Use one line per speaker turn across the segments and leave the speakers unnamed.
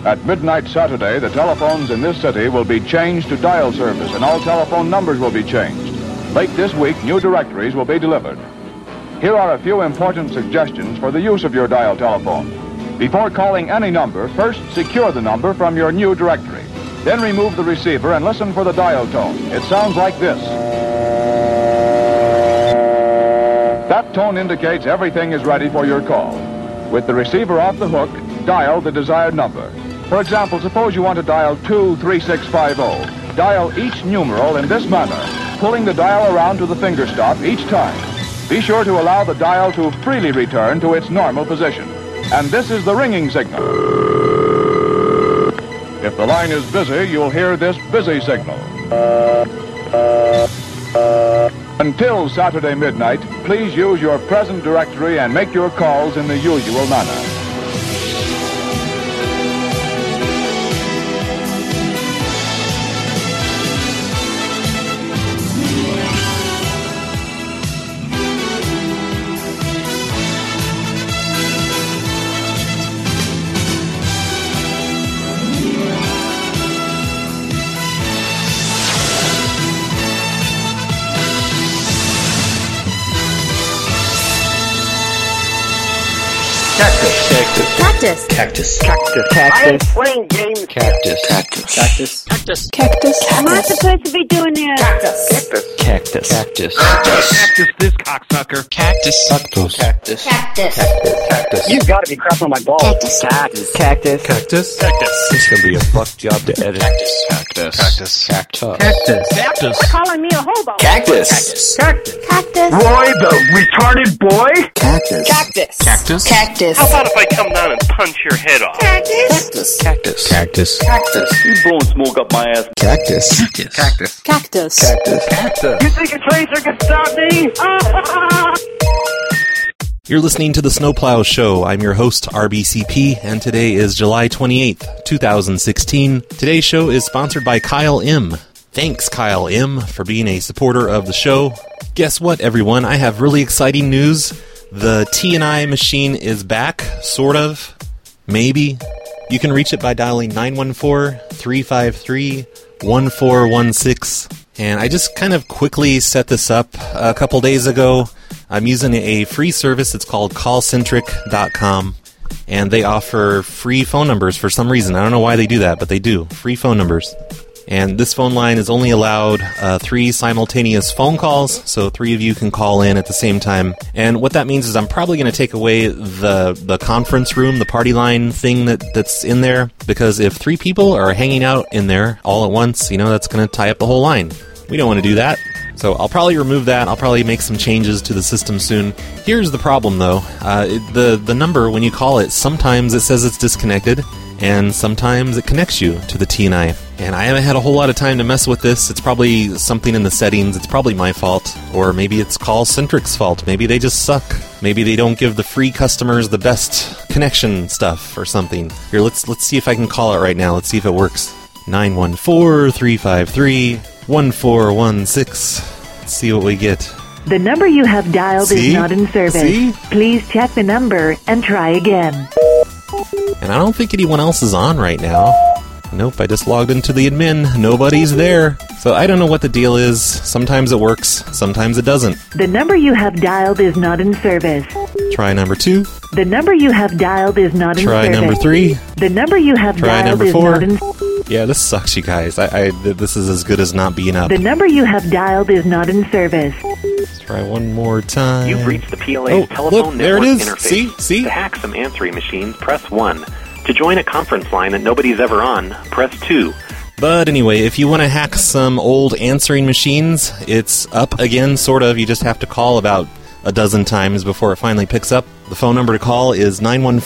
At midnight Saturday, the telephones in this city will be changed to dial service, and all telephone numbers will be changed. Late this week, new directories will be delivered. Here are a few important suggestions for the use of your dial telephone. Before calling any number, first secure the number from your new directory. Then remove the receiver and listen for the dial tone. It sounds like this. That tone indicates everything is ready for your call. With the receiver off the hook, dial the desired number. For example, suppose you want to dial 23650. Dial each numeral in this manner, pulling the dial around to the finger stop each time. Be sure to allow the dial to freely return to its normal position. And this is the ringing signal. If the line is busy, you'll hear this busy signal. Until Saturday midnight, please use your present directory and make your calls in the usual manner.
Cactus. Cactus. Cactus.
I ain't playing games.
Cactus. Cactus. Cactus.
Cactus. Cactus.
Am I supposed to be doing this?
Cactus. Cactus. Cactus.
Cactus, this cocksucker.
Cactus. Cactus. Cactus.
Cactus.
Cactus.
You've got to be crapping on my balls.
Cactus. Cactus. Cactus. Cactus. Cactus. This can be a fuck job to edit. Cactus. Cactus. Cactus. Cactus.
Cactus. Cactus.
Calling me a hobo.
Cactus.
Cactus.
Cactus.
Roy, the retarded boy?
Cactus.
Cactus.
Cactus.
Cactus.
How about if I come down and punch your head off?
Cactus. Cactus. Cactus. Cactus.
You blowing smoke up my ass.
Cactus. Cactus.
Cactus.
Cactus. Cactus.
You think a tracer can stop me?
You're listening to The Snowplow Show. I'm your host, RBCP, and today is July 28th, 2016. Today's show is sponsored by Kyle M. Thanks, Kyle M., for being a supporter of the show. Guess what, everyone? I have really exciting news. The T&I machine is back, sort of. Maybe. You can reach it by dialing 914-353-1416. And I just kind of quickly set this up a couple days ago. I'm using a free service. It's called callcentric.com. And they offer free phone numbers for some reason. I don't know why they do that, but they do. Free phone numbers. And this phone line is only allowed 3 simultaneous phone calls, so 3 of you can call in at the same time. And what that means is I'm probably going to take away the conference room, the party line thing that's in there, because if 3 people are hanging out in there all at once, that's going to tie up the whole line. We don't want to do that. So I'll probably remove that. I'll probably make some changes to the system soon. Here's the problem, though. The number, when you call it, sometimes it says it's disconnected, and sometimes it connects you to the T&I. And I haven't had a whole lot of time to mess with this. It's probably something in the settings. It's probably my fault. Or maybe it's Callcentric's fault. Maybe they just suck. Maybe they don't give the free customers the best connection stuff or something. Here, let's see if I can call it right now. Let's see if it works. 914-353-1416. Let's see what we get.
The number you have dialed is not in service.
See?
Please check the number and try again.
And I don't think anyone else is on right now. Nope, I just logged into the admin. Nobody's there. So I don't know what the deal is. Sometimes it works, sometimes it doesn't.
The number you have dialed is not in service.
Try number 2.
The number you have dialed is not in service.
Try number 3.
The number you have
Try
dialed
number
is
4.
not in...
Yeah, this sucks, you guys. This is as good as not being up.
The number you have dialed is not in service.
Let's try one more time.
You've reached the PLA's telephone
there
network
it is.
interface.
See?
To hack some answering machines, press 1. To join a conference line that nobody's ever on, press 2.
But anyway, if you want to hack some old answering machines, it's up again, sort of. You just have to call about a dozen times before it finally picks up. The phone number to call is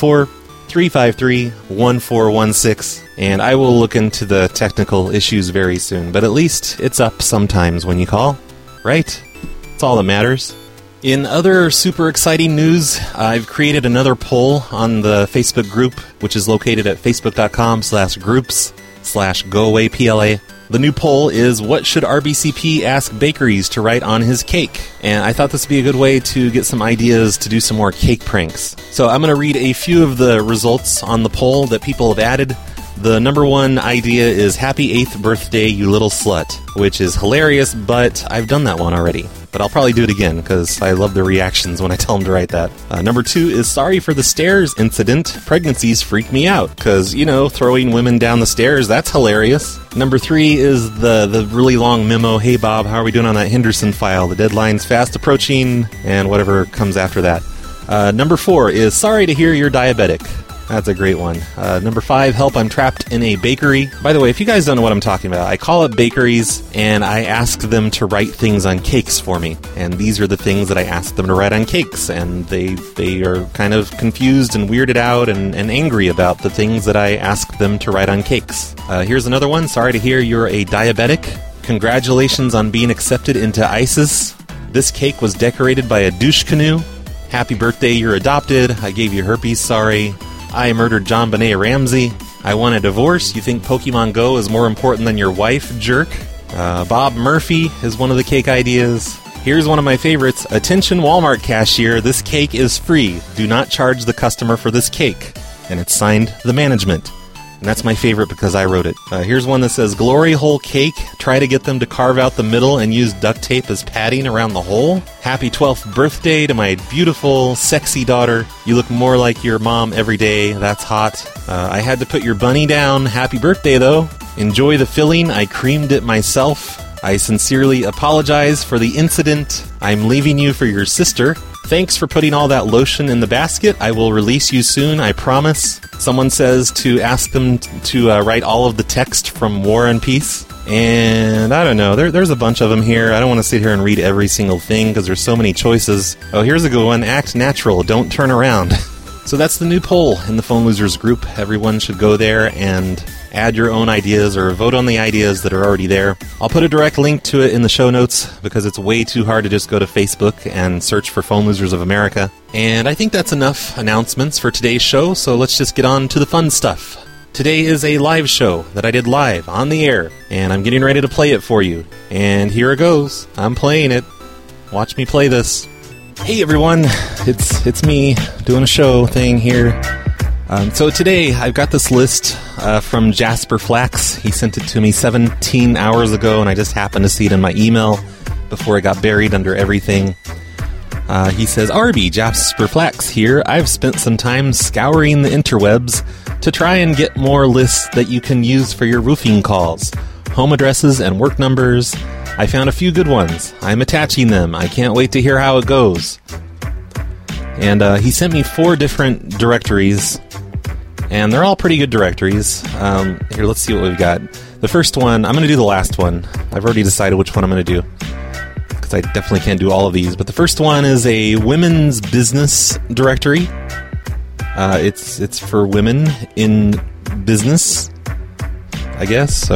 914-353-1416. And I will look into the technical issues very soon. But at least it's up sometimes when you call, right? That's all that matters. In other super exciting news, I've created another poll on the Facebook group, which is located at facebook.com/groups/goawaypla. The new poll is, what should RBCP ask bakeries to write on his cake? And I thought this would be a good way to get some ideas to do some more cake pranks. So I'm going to read a few of the results on the poll that people have added. The number one idea is Happy 8th Birthday, You Little Slut, which is hilarious, but I've done that one already. But I'll probably do it again, because I love the reactions when I tell them to write that. Number 2 is Sorry for the Stairs Incident. Pregnancies freak me out, because, throwing women down the stairs, that's hilarious. Number 3 is the really long memo, Hey Bob, how are we doing on that Henderson file? The deadline's fast approaching, and whatever comes after that. Number 4 is Sorry to hear you're diabetic. That's a great one. Number 5, Help, I'm trapped in a bakery. By the way, if you guys don't know what I'm talking about, I call up bakeries and I ask them to write things on cakes for me. And these are the things that I ask them to write on cakes. And they are kind of confused and weirded out and angry about the things that I ask them to write on cakes. Here's another one. Sorry to hear you're a diabetic. Congratulations on being accepted into ISIS. This cake was decorated by a douche canoe. Happy birthday, you're adopted. I gave you herpes, sorry. I murdered John Benet Ramsey. I want a divorce. You think Pokemon Go is more important than your wife, jerk? Bob Murphy is one of the cake ideas. Here's one of my favorites. Attention Walmart cashier, this cake is free. Do not charge the customer for this cake. And it's signed The Management. And that's my favorite because I wrote it. Here's one that says, Glory hole cake. Try to get them to carve out the middle and use duct tape as padding around the hole. Happy 12th birthday to my beautiful, sexy daughter. You look more like your mom every day. That's hot. I had to put your bunny down. Happy birthday, though. Enjoy the filling. I creamed it myself. I sincerely apologize for the incident. I'm leaving you for your sister. Thanks for putting all that lotion in the basket. I will release you soon, I promise. Someone says to ask them to write all of the text from War and Peace. And I don't know, there's a bunch of them here. I don't want to sit here and read every single thing because there's so many choices. Oh, here's a good one. Act natural. Don't turn around. So that's the new poll in the Phone Losers group. Everyone should go there and add your own ideas or vote on the ideas that are already there. I'll put a direct link to it in the show notes because it's way too hard to just go to Facebook and search for Phone Losers of America. And I think that's enough announcements for today's show, so let's just get on to the fun stuff. Today is a live show that I did live on the air, and I'm getting ready to play it for you. And here it goes. I'm playing it. Watch me play this. Hey everyone, it's me doing a show thing here. So today I've got this list from Jasper Flax. He sent it to me 17 hours ago, and I just happened to see it in my email before it got buried under everything. He says, RB, Jasper Flax here. I've spent some time scouring the interwebs to try and get more lists that you can use for your roofing calls. Home addresses and work numbers. I found a few good ones. I'm attaching them. I can't wait to hear how it goes. And he sent me 4 different directories, and they're all pretty good directories. Here, let's see what we've got. The first one, I'm going to do the last one. I've already decided which one I'm going to do, because I definitely can't do all of these. But the first one is a women's business directory. It's for women in business, I guess.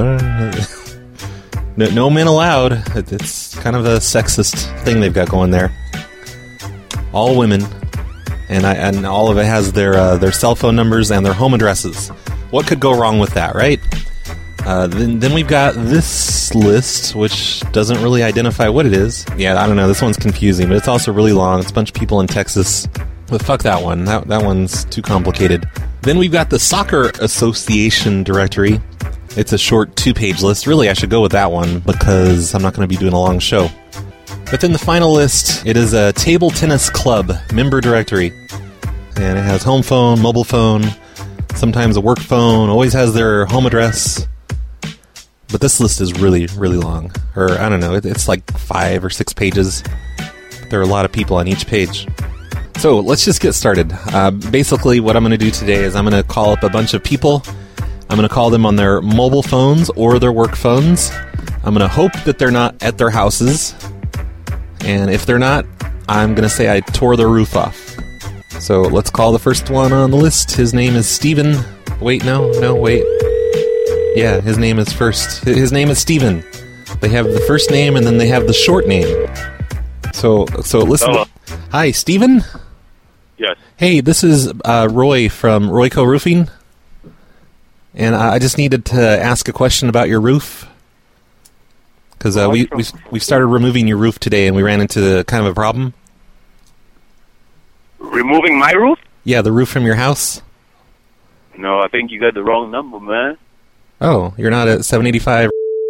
No men allowed. It's kind of a sexist thing they've got going there. All women. And all of it has their cell phone numbers and their home addresses. What could go wrong with that, right? Then we've got this list, which doesn't really identify what it is. Yeah, I don't know. This one's confusing, but it's also really long. It's a bunch of people in Texas. But fuck that one. That one's too complicated. Then we've got the Soccer Association directory. It's a short 2-page list. Really, I should go with that one because I'm not going to be doing a long show. But then the final list, it is a table tennis club member directory. And it has home phone, mobile phone, sometimes a work phone, always has their home address. But this list is really, really long. Or, I don't know, it's like 5 or 6 pages. There are a lot of people on each page. So, let's just get started. Basically, what I'm going to do today is I'm going to call up a bunch of people. I'm going to call them on their mobile phones or their work phones. I'm going to hope that they're not at their houses. And if they're not, I'm going to say I tore their roof off. So let's call the first one on the list. His name is Steven. Wait, no, wait. Yeah, his name is first. His name is Steven. They have the first name and then they have the short name. So listen.
Hello.
Hi, Steven?
Yes.
Hey, this is Roy from Royco Roofing. And I just needed to ask a question about your roof. Because we've started removing your roof today, and we ran into kind of a problem.
Removing my roof?
Yeah, the roof from your house.
No, I think you got the wrong number, man.
Oh, you're not at 785.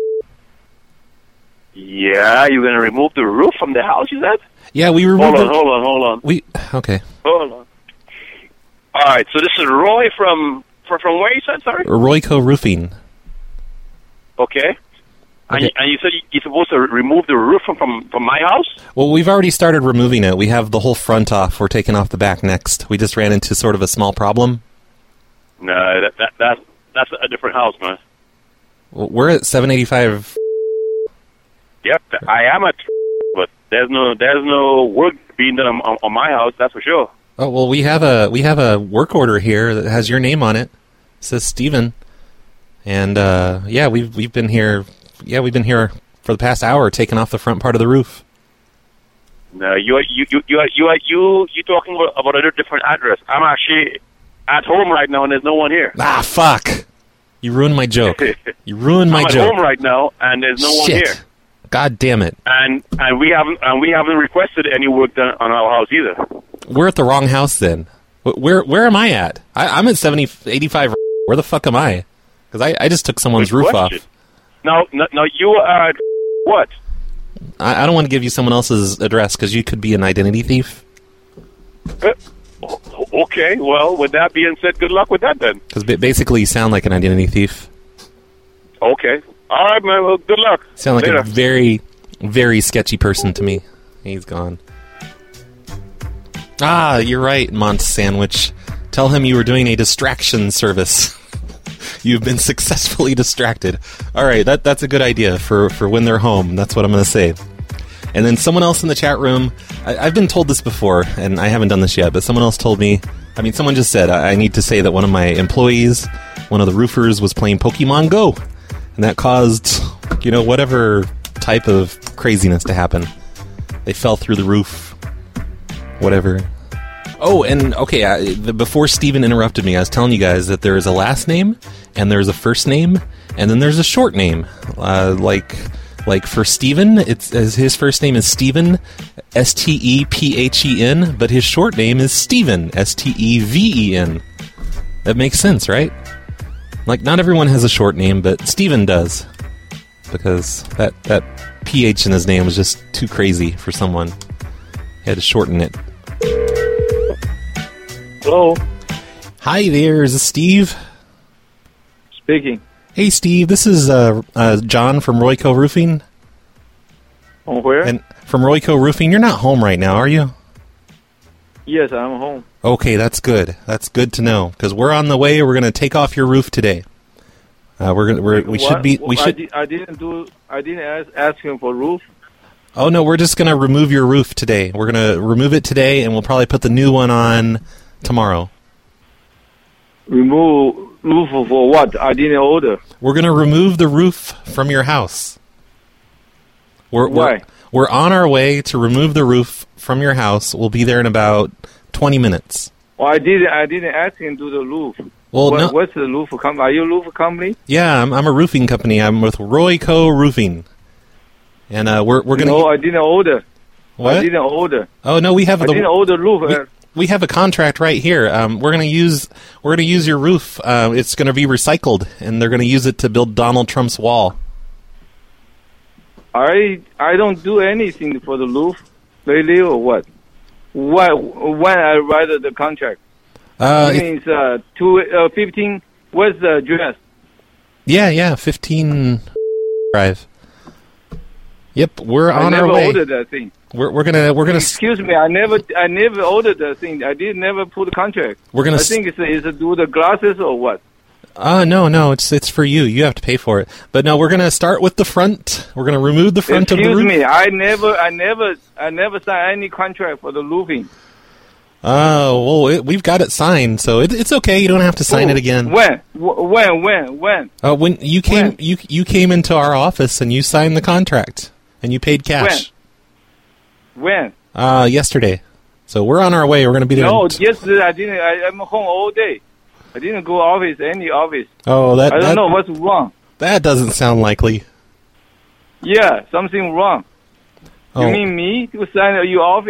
Yeah, you're gonna remove the roof from the house, you said?
Yeah, we removed.
Hold on.
Okay.
Hold on. All right, so this is Roy from where you said? Sorry.
Royco Roofing.
Okay.
Okay.
And you said you're supposed to remove the roof from my house?
Well, we've already started removing it. We have the whole front off. We're taking off the back next. We just ran into sort of a small problem.
No, that's a different house, man.
Well, we're at 785.
Yep, I am at, but there's no work being done on my house. That's for sure.
Oh well, we have a work order here that has your name on it. It says Steven. And yeah, we've been here. Yeah, we've been here for the past hour, taking off the front part of the roof.
No, you talking about a different address. I'm actually at home right now, and there's no one here.
Ah, fuck! You ruined my joke. You ruined my
I'm
joke.
at home right now, and there's no one here.
God damn it!
And we haven't requested any work done on our house either.
We're at the wrong house then. Where am I at? I'm at 85. Where the fuck am I? Because I just took someone's
Good
roof
question.
off.
No, you are at what?
I don't want to give you someone else's address because you could be an identity thief.
Okay, well, with that being said, good luck with that then.
Because basically you sound like an identity thief.
Okay. All right, man. Well, good luck.
Sound like
Later.
a very, very sketchy person to me. He's gone. Ah, you're right, Mont Sandwich. Tell him you were doing a distraction service. You've been successfully distracted. All right, that's a good idea for when they're home. That's what I'm going to say. And then someone else in the chat room, I've been told this before, and I haven't done this yet, but someone else told me, someone just said, I need to say that one of my employees, one of the roofers, was playing Pokemon Go. And that caused, whatever type of craziness to happen. They fell through the roof. Whatever. Oh, and okay, before Steven interrupted me, I was telling you guys that there is a last name, and there's a first name, and then there's a short name. Like for Steven, his first name is Steven, Stephen, but his short name is Steven, Steven. That makes sense, right? Like, not everyone has a short name, but Steven does. Because that PH in his name was just too crazy for someone. He had to shorten it.
Hello.
Hi there, is this Steve?
Speaking.
Hey Steve, this is John from Royco Roofing.
From where?
And from Royco Roofing. You're not home right now, are you?
Yes, I'm home.
Okay, that's good. That's good to know because we're on the way. We're going to take off your roof today. I didn't
ask him for roof.
Oh no, we're just going to remove your roof today. We're going to remove it today, and we'll probably put the new one on tomorrow.
Remove roof for what? I didn't order.
We're going to remove the roof from your house.
Why?
We're on our way to remove the roof from your house. We'll be there in about 20 minutes.
Well, I didn't ask him to do the roof.
Well, no.
What's the roof company? Are you a roof company?
Yeah, I'm a roofing company. I'm with Royco Roofing. And we're going to...
No, I didn't order.
What?
I didn't order.
Oh, no, we have
I didn't order roof.
We have a contract right here. We're going to use your roof. It's going to be recycled, and they're going to use it to build Donald Trump's wall.
I don't do anything for the roof lately, or what? When I write the contract? It means 15. What's the address?
Yeah, 15 Drive. Yep, we're on our way.
I never ordered that thing.
We're gonna.
Excuse me, I never ordered that thing. I did never put the contract. I think it's do the glasses or what?
No, it's for you. You have to pay for it. But no, we're gonna start with the front. We're gonna remove the front of the roof.
Excuse me, I never signed any contract for the roofing.
Oh, well, we've got it signed, so it's okay. You don't have to sign it again.
When?
When you came, you came into our office and you signed the contract and you paid cash.
When?
Yesterday. So we're on our way. We're going to be there.
No, yesterday I didn't. I'm home all day. I didn't go any office.
Oh,
I don't know what's wrong.
That doesn't sound likely.
Yeah, something wrong.
Oh.
You mean me to sign at your office?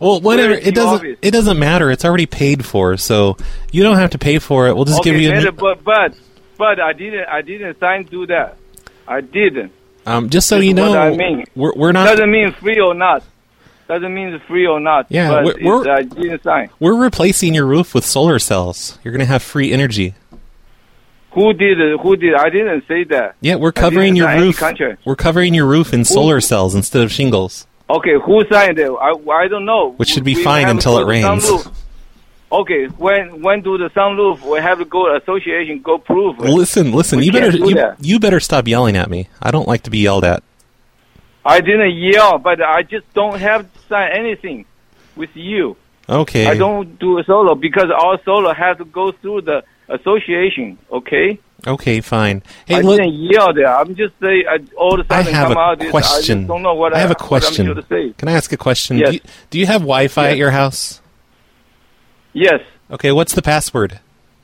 Well, whatever.
Where is your office?
It doesn't matter. It's already paid for, so you don't have to pay for it. We'll just give you.
But I didn't sign to that. I didn't.
Just so
That's
you know,
what I mean.
we're not.
Doesn't mean free or not. Doesn't mean it's free or not.
Yeah,
but I didn't sign.
We're replacing your roof with solar cells. You're going to have free energy.
Who did it? Who did? I didn't say that.
Yeah, we're covering your roof.
Contract.
We're covering your roof in solar cells instead of shingles.
Okay, who signed it? I don't know.
Which should be
We
fine
have
until
to
it
go to
rains.
sunroof. Okay, when do the sunroof? We have to go association go prove.
Well, listen.
We
You better stop yelling at me. I don't like to be yelled at.
I didn't yell, but I just don't have to sign anything with you.
Okay.
I don't do a solo because our solo has to go through the association. Okay.
Okay, fine. Hey,
I
look.
didn't yell there. I'm just saying all of a
I
sudden
have
come out.
a question.
I just don't know what
I have a
what I'm
question.
supposed to say.
Can I ask a question?
Yes.
Do you have Wi-Fi at your house?
Yes.
Okay, what's the password?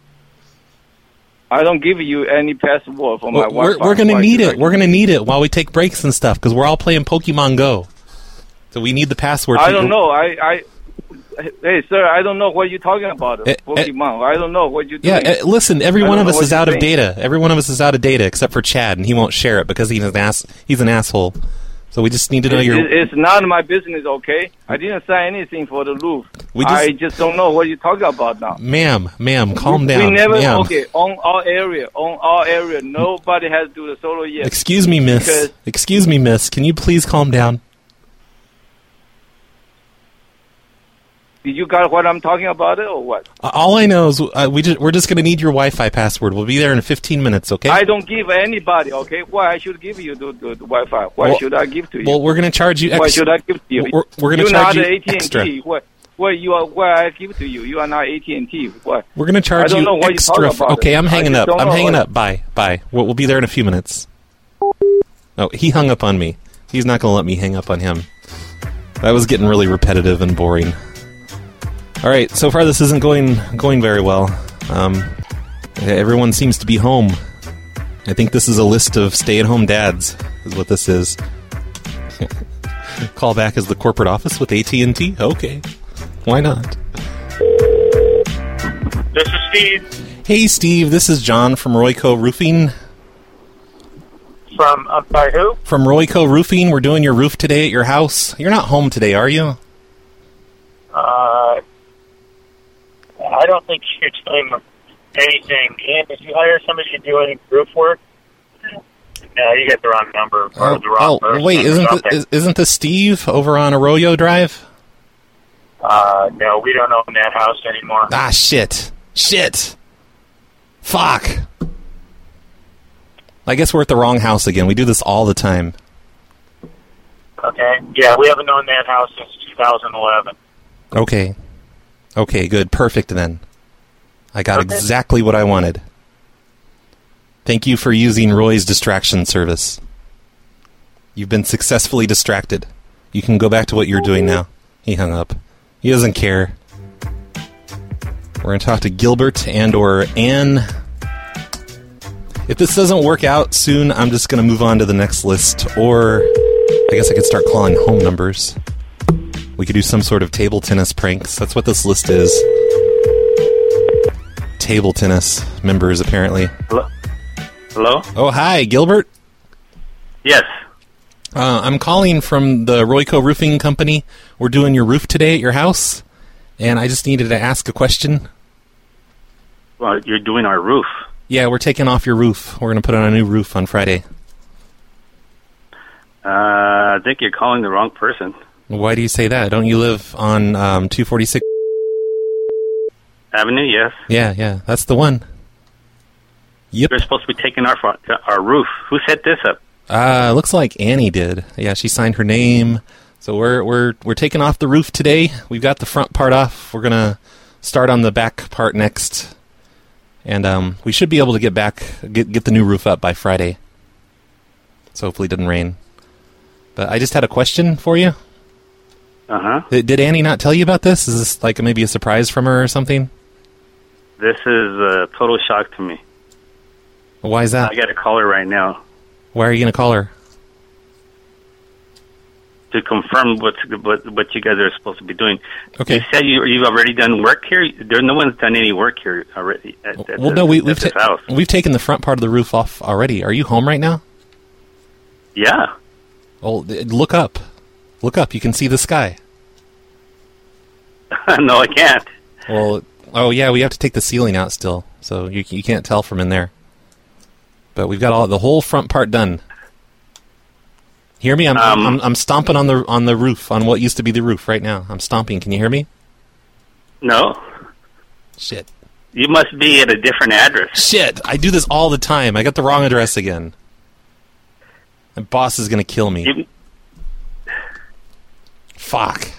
I don't give you any password for my Wi-Fi.
We're going to need it. We're going to need it while we take breaks and stuff because we're all playing Pokemon Go. So we need the password.
I don't know. Hey, sir, I don't know what you're talking about. Pokemon. I don't know what you're doing.
Yeah, listen, every one of us is out of
saying.
data. Every one of us is out of data except for Chad, and he won't share it because he's an asshole. So we just need to know
It's not my business, okay? I didn't sign anything for the roof. I just don't know what you're talking about now.
Ma'am, calm down.
We never,
ma'am.
okay, on our area, nobody has to do the solo yet.
Excuse me, miss. Can you please calm down?
Did you got what I'm talking about or what?
All I know is we're just going to need your Wi-Fi password. We'll be there in 15 minutes, okay?
I don't give anybody, okay? Why I should give you the Wi-Fi? Why should I give to you?
Well, we're going to charge you extra.
Why should I give to you?
We're going to charge you
AT&T.
extra.
Why I give to you? You are not AT&T. What?
We're going to charge
I don't know
you
what
extra.
You're talking about
Okay, I'm hanging up.
know.
Bye. We'll be there in a few minutes. Oh, he hung up on me. He's not going to let me hang up on him. That was getting really repetitive and boring. All right, so far this isn't going very well. Everyone seems to be home. I think this is a list of stay-at-home dads, is what this is. Call back as the corporate office with AT&T? Okay, why not?
This is Steve.
Hey, Steve, this is John from Royco Roofing.
I'm sorry, who?
From Royco Roofing. We're doing your roof today at your house. You're not home today, are you?
I don't think you're doing anything. And did you hire somebody to do any roof work? No, you get the wrong number or the wrong person.
Wait, isn't this Steve over on Arroyo Drive?
No, we don't own that house anymore.
Ah, shit. Fuck. I guess we're at the wrong house again. We do this all the time.
Okay. Yeah, we haven't owned that house since 2011.
Okay, good. Perfect then. I got exactly what I wanted. Thank you for using Roy's distraction service. You've been successfully distracted. You can go back to what you're doing now. He hung up. He doesn't care. We're going to talk to Gilbert and or Anne. If this doesn't work out soon, I'm just going to move on to the next list. Or I guess I could start calling home numbers. We could do some sort of table tennis pranks. That's what this list is. Table tennis members, apparently.
Hello?
Oh, hi, Gilbert?
Yes.
I'm calling from the Royco Roofing Company. We're doing your roof today at your house, and I just needed to ask a question.
Well, you're doing our roof.
Yeah, we're taking off your roof. We're going to put on a new roof on Friday.
I think you're calling the wrong person.
Why do you say that? Don't you live on 246
Avenue? Yes.
Yeah, that's the one. Yep.
You're supposed to be taking our roof. Who set this up?
Looks like Annie did. Yeah, she signed her name. So we're taking off the roof today. We've got the front part off. We're gonna start on the back part next, and we should be able to get the new roof up by Friday. So hopefully it doesn't rain. But I just had a question for you.
Uh-huh.
Did Annie not tell you about this? Is this like maybe a surprise from her or something?
This is a total shock to me.
Why is that?
I got to call her right now.
Why are you going to call her?
to confirm what you guys are supposed to be doing.
Okay.
You said you've already done work here. No one's done any work here already.
We've taken the front part of the roof off already. Are you home right now?
Yeah.
Well, look up. Look up. You can see the sky.
No, I can't.
Well, oh yeah, we have to take the ceiling out still, so you can't tell from in there. But we've got the whole front part done. Hear me? I'm stomping on the roof, on what used to be the roof right now. I'm stomping. Can you hear me?
No.
Shit.
You must be at a different address.
Shit! I do this all the time. I got the wrong address again. My boss is gonna kill me. Fuck.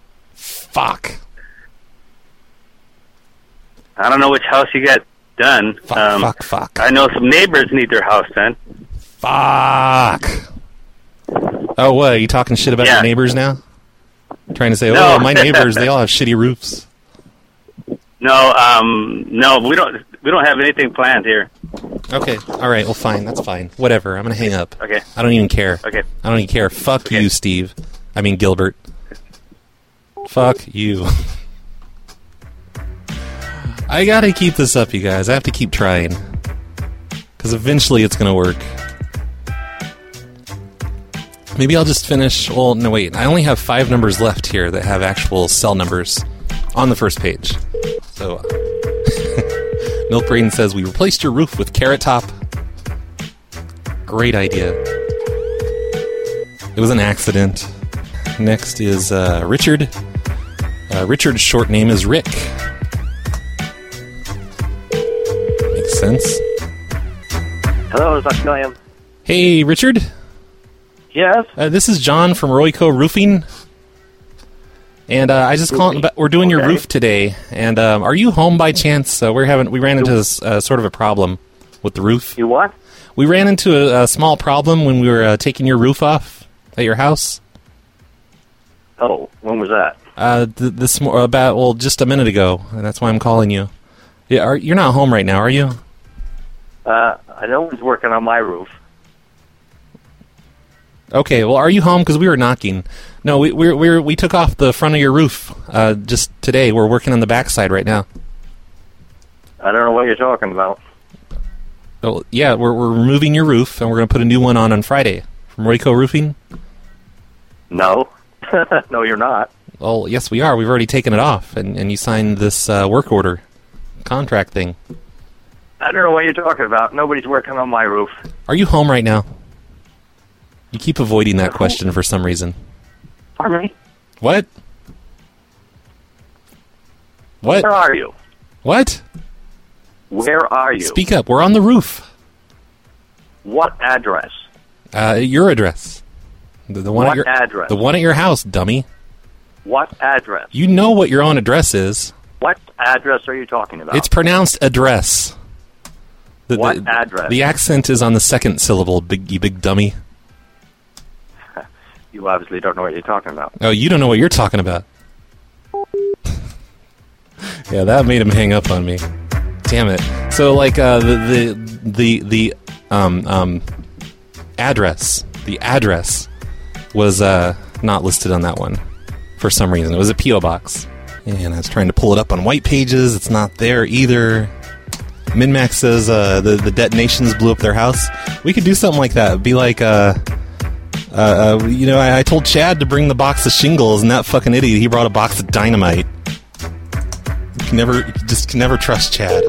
I don't know which house you got done.
Fuck.
I know some neighbors need their house done.
Fuck. Oh, what? Are you talking shit about your neighbors now? Trying to say,
no.
My neighbors, they all have shitty roofs.
No, we don't have anything planned here.
Okay, all right, well, fine, that's fine. Whatever, I'm gonna hang up.
Okay.
I don't even care.
Okay.
I don't even care. Fuck you, Steve. I mean, Gilbert. Fuck you. I gotta keep this up, you guys. I have to keep trying. Because eventually it's gonna work. Maybe I'll just finish... Well, no, wait. I only have 5 numbers left here that have actual cell numbers on the first page. So... Milk Brain says, we replaced your roof with Carrot Top. Great idea. It was an accident. Next is Richard. Richard's short name is Rick. Makes sense.
Hello, Dr. William.
Hey, Richard.
Yes?
This is John from Royco Roofing. And I just called. We're doing your roof today. And are you home by chance? We ran into sort of a problem with the roof.
You what?
We ran into a small problem when we were taking your roof off at your house.
Oh, when was that?
Just a minute ago. And that's why I'm calling you. Yeah, you're not home right now, are you?
No one's working on my roof.
Okay, well, are you home? Because we were knocking. No, we took off the front of your roof just today. We're working on the backside right now.
I don't know what you're talking about.
Oh, yeah, we're removing your roof, and we're going to put a new one on Friday from Royco Roofing.
No. No, you're not.
Well, yes, we are. We've already taken it off, and you signed this work order contract thing.
I don't know what you're talking about. Nobody's working on my roof.
Are you home right now? You keep avoiding that question for some reason.
Pardon me?
What? What?
Where are you?
What?
Where are you?
Speak up. We're on the roof.
What address?
Your address. The one
what address?
The one at your house, dummy.
What address?
You know what your own address is.
What address are you talking about?
It's pronounced address.
What address?
The accent is on the second syllable, you big dummy.
You obviously don't know what you're talking about.
Oh, you don't know what you're talking about. Yeah, that made him hang up on me. Damn it. So, like, the address was not listed on that one for some reason. It was a P.O. box. And I was trying to pull it up on White Pages. It's not there either. MinMax says the detonations blew up their house. We could do something like that. It'd be like, I told Chad to bring the box of shingles, and that fucking idiot, he brought a box of dynamite. You can never trust Chad.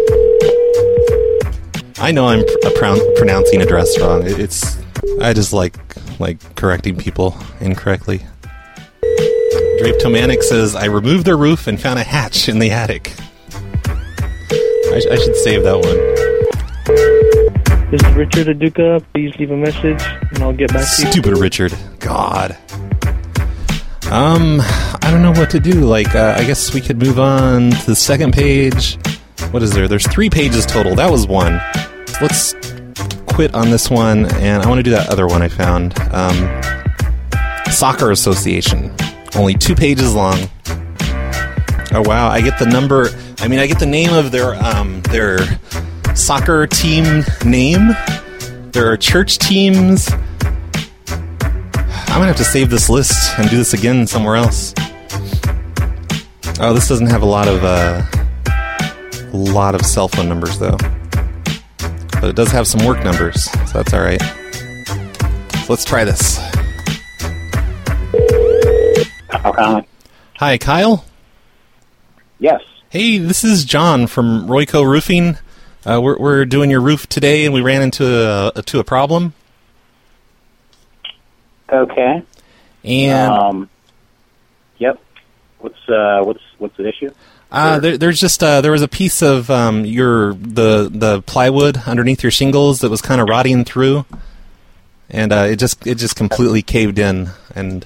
I know I'm pronouncing address wrong. I just like correcting people incorrectly. Draptomanic says, I removed their roof and found a hatch in the attic. I should save that one.
This is Richard Aduka. Please leave a message, and I'll get back to you.
Stupid Richard. God. I don't know what to do. Like, I guess we could move on to the second page. What is there? There's 3 pages total. That was one. Let's quit on this one, and I want to do that other one I found. Soccer Association. Only 2 pages long. Oh, wow. I get the number... I get the name of their soccer team name. There are church teams. I'm gonna have to save this list and do this again somewhere else. Oh, this doesn't have a lot of cell phone numbers though, but it does have some work numbers, so that's all right. So let's try this. Hi, Kyle.
Yes.
Hey, this is John from Royco Roofing. We're doing your roof today, and we ran into a problem.
Okay.
And
yep. What's the issue?
There's just there was a piece of the plywood underneath your shingles that was kind of rotting through, and it just completely caved in, and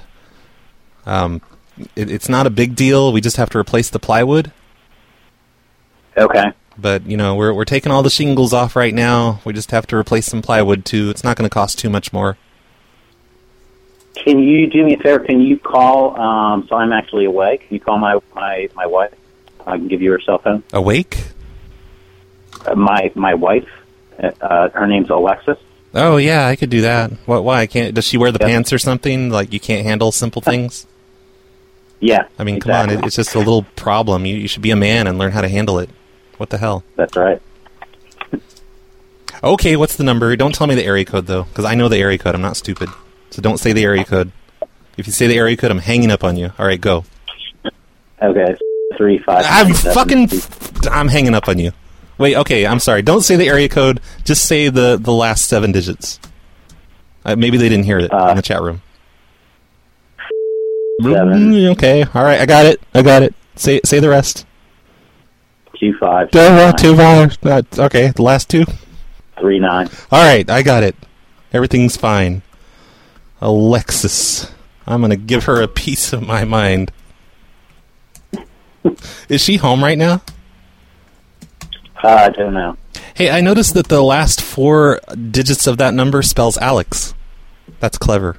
it's not a big deal. We just have to replace the plywood.
Okay.
But we're taking all the shingles off right now. We just have to replace some plywood too. It's not going to cost too much more.
Can you do me a favor? Can you call? So I'm actually away. Can you call my wife? I can give you her cell phone.
Awake?
My wife. Her name's Alexis.
Oh yeah, I could do that. Why? Does she wear the pants or something? Like you can't handle simple things?
Yeah.
I mean,
exactly.
Come on. It's just a little problem. You should be a man and learn how to handle it. What the hell?
That's right.
Okay, what's the number? Don't tell me the area code though, because I know the area code. I'm not stupid. So don't say the area code. If you say the area code, I'm hanging up on you. All right, go.
Okay, 35.
I'm hanging up on you. Wait, okay, I'm sorry. Don't say the area code. Just say the last 7 digits. Maybe they didn't hear it in the chat room.
7.
Okay, all right, I got it. Say the rest.
25.
25. Okay, the last 2.
39.
All right, I got it. Everything's fine. Alexis. I'm going to give her a piece of my mind. Is she home right now?
I don't know.
Hey, I noticed that the last 4 digits of that number spells Alex. That's clever.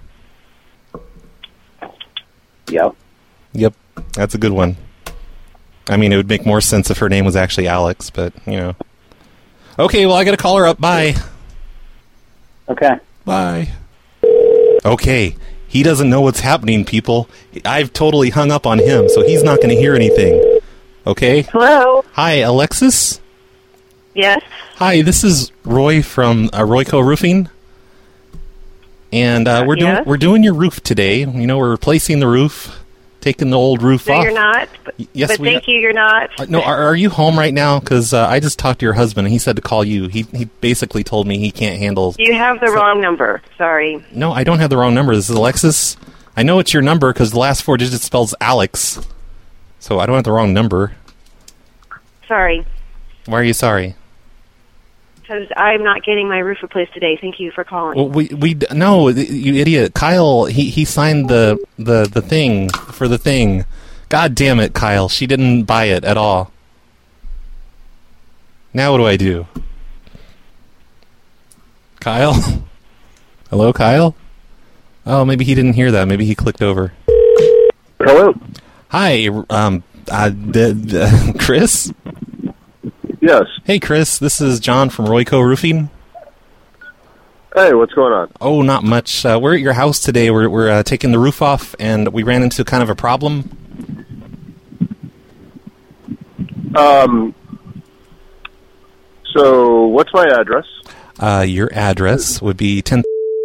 Yep.
Yep, that's a good one. I mean, it would make more sense if her name was actually Alex, but, Okay, well, I got to call her up. Bye.
Okay.
Bye. Okay, he doesn't know what's happening, people. I've totally hung up on him, so he's not going to hear anything. Okay?
Hello?
Hi, Alexis?
Yes?
Hi, this is Roy from Royco Roofing. And we're doing your roof today. We're replacing the roof, taking the old roof off.
No, you're not. But thank you, you're not.
No, are you home right now? Because I just talked to your husband, and he said to call you. He basically told me he can't handle...
You have the wrong number. Sorry.
No, I don't have the wrong number. This is Alexis. I know it's your number because the last 4 digits spells Alex. So I don't have the wrong number.
Sorry.
Why are you sorry?
Because I'm not getting my roof replaced today. Thank you for calling.
Well, no, you idiot. Kyle, he signed the thing for the thing. God damn it, Kyle. She didn't buy it at all. Now what do I do? Kyle? Hello, Kyle? Oh, maybe he didn't hear that. Maybe he clicked over.
Hello?
Hi, Chris?
Yes.
Hey, Chris. This is John from Royco Roofing.
Hey, what's going on?
Oh, not much. We're at your house today. We're taking the roof off, and we ran into kind of a problem.
So, what's my address?
Your address would be 10...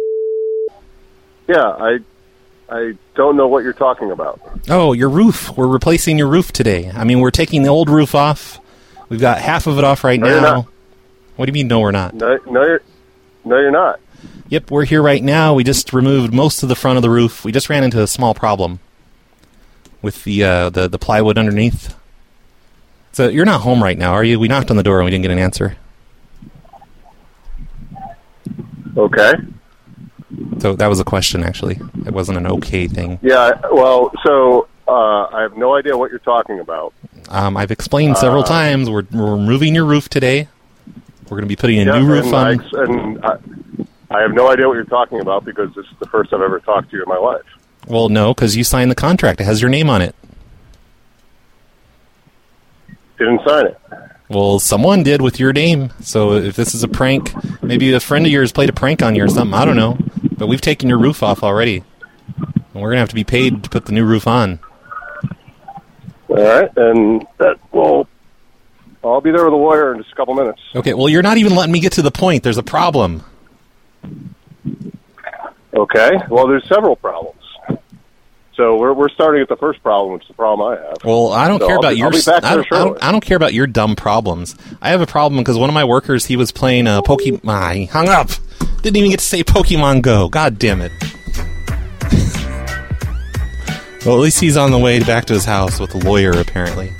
Yeah, I don't know what you're talking about.
Oh, your roof. We're replacing your roof today. I mean, we're taking the old roof off. We've got half of it off right now. What do you mean, no, we're not?
No, you're not.
Yep, we're here right now. We just removed most of the front of the roof. We just ran into a small problem with the plywood underneath. So you're not home right now, are you? We knocked on the door and we didn't get an answer.
Okay.
So that was a question, actually. It wasn't an okay thing.
Yeah, well, so I have no idea what you're talking about.
I've explained several times. We're removing your roof today. We're going to be putting a new roof on.
I have no idea what you're talking about because this is the first I've ever talked to you in my life.
Well, no, because you signed the contract. It has your name on it.
Didn't sign it.
Well, someone did with your name. So if this is a prank, maybe a friend of yours played a prank on you or something. I don't know. But we've taken your roof off already. And we're going to have to be paid to put the new roof on.
All right, and I'll be there with a lawyer in just a couple minutes.
Okay, well, you're not even letting me get to the point. There's a problem.
Okay, well, there's several problems. So we're starting at the first problem, which is the problem I have.
Well, I don't care about your.
I'll be back there shortly.
I don't care about your dumb problems. I have a problem because one of my workers, he was playing Pokemon. He hung up. Didn't even get to say Pokemon Go. God damn it. Well, at least he's on the way back to his house with a lawyer, apparently.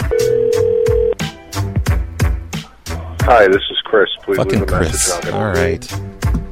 Hi, this is Chris. Please
Fucking
leave a
Chris.
message.
All right.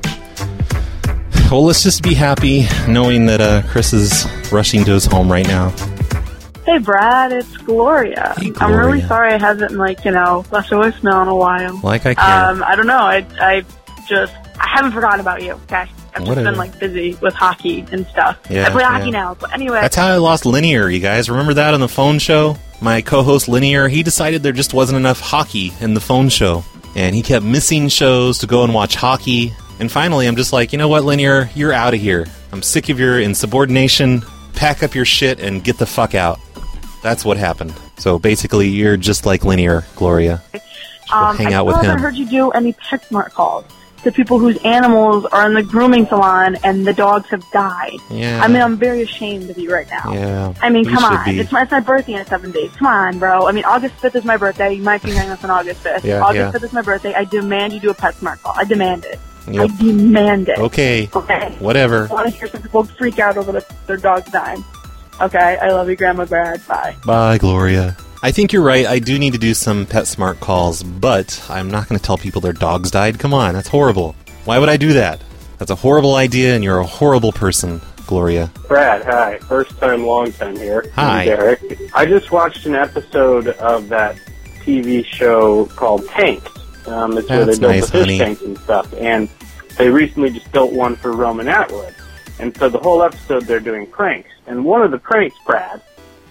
Well, let's just be happy knowing that Chris is rushing to his home right now.
Hey, Brad, it's Gloria.
Hey,
I'm really
Gloria.
sorry I haven't, left a voicemail in a while.
Like I care.
I don't know. I haven't forgotten about you, okay? I've just
Whatever.
been, busy with hockey and stuff.
Yeah,
I play hockey
yeah.
now, but anyway.
That's how I lost Linear, you guys. Remember that on the phone show? My co-host Linear, he decided there just wasn't enough hockey in the phone show. And he kept missing shows to go and watch hockey. And finally, I'm just like, you know what, Linear? You're out of here. I'm sick of your insubordination. Pack up your shit and get the fuck out. That's what happened. So basically, you're just like Linear, Gloria. Hang out with
I
him.
never heard you do any PetSmart calls to people whose animals are in the grooming salon and the dogs have died.
Yeah.
I mean, I'm very ashamed of you right now.
Yeah.
I mean,
you
come
should
on.
be.
It's my birthday in 7 days. Come on, bro. I mean, August 5th is my birthday. You might be hearing this on August 5th.
Yeah,
August
yeah.
5th is my birthday. I demand you do a PetSmart call. I demand it.
Yep.
I demand it.
Okay.
Okay.
Whatever.
I want to hear some people freak out over their dog's dying. Okay. I love you, Grandma Brad. Bye.
Bye, Gloria. I think you're right. I do need to do some PetSmart calls, but I'm not going to tell people their dogs died. Come on, that's horrible. Why would I do that? That's a horrible idea, and you're a horrible person, Gloria.
Brad, hi. First time, long time here.
Hi.
I'm Derek. I just watched an episode of that TV show called Tanks. It's where they
That's
built
nice,
the fish
honey.
tanks and stuff. And they recently just built one for Roman Atwood. And so the whole episode they're doing pranks. And one of the pranks, Brad,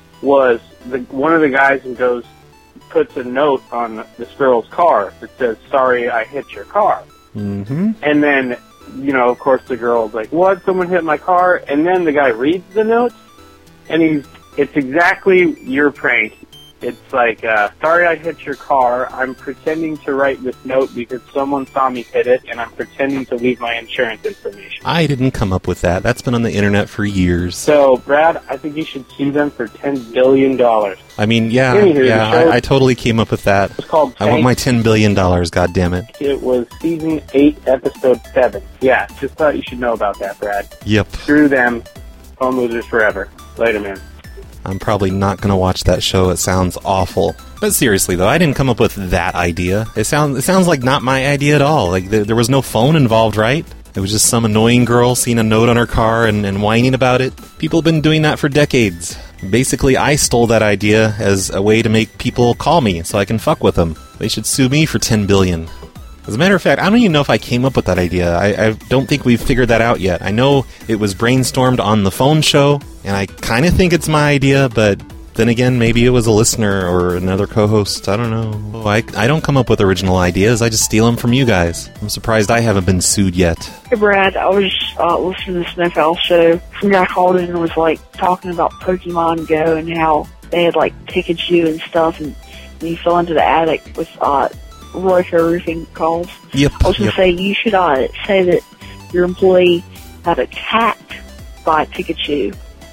was one of the guys who puts a note on this girl's car that says, "Sorry, I hit your car."
Mm-hmm.
And then, of course, the girl's like, "What? Someone hit my car?" And then the guy reads the note, and it's exactly your prank. It's like, "Sorry I hit your car. I'm pretending to write this note because someone saw me hit it, and I'm pretending to leave my insurance information."
I didn't come up with that. That's been on the internet for years.
So, Brad, I think you should sue them for $10 billion.
I mean, yeah,
Anywho, the show-
I totally came up with that.
It's called
I want
Tanks.
my $10 billion, goddammit.
It was season 8, episode 7. Yeah, just thought you should know about that, Brad.
Yep.
Screw them. Phone losers forever. Later, man.
I'm probably not going to watch that show. It sounds awful. But seriously, though, I didn't come up with that idea. It sounds like not my idea at all. Like, there was no phone involved, right? It was just some annoying girl seeing a note on her car and whining about it. People have been doing that for decades. Basically, I stole that idea as a way to make people call me so I can fuck with them. They should sue me for $10 billion. As a matter of fact, I don't even know if I came up with that idea. I don't think we've figured that out yet. I know it was brainstormed on the phone show, and I kind of think it's my idea, but then again, maybe it was a listener or another co-host. I don't know. I don't come up with original ideas. I just steal them from you guys. I'm surprised I haven't been sued yet.
Hey, Brad, I was listening to the NFL show. Some guy called in and was, talking about Pokemon Go and how they had, Pikachu and stuff, and you fell into the attic with, Royco Roofing calls.
Yep.
I was going to say, you should say that your employee got attacked by Pikachu.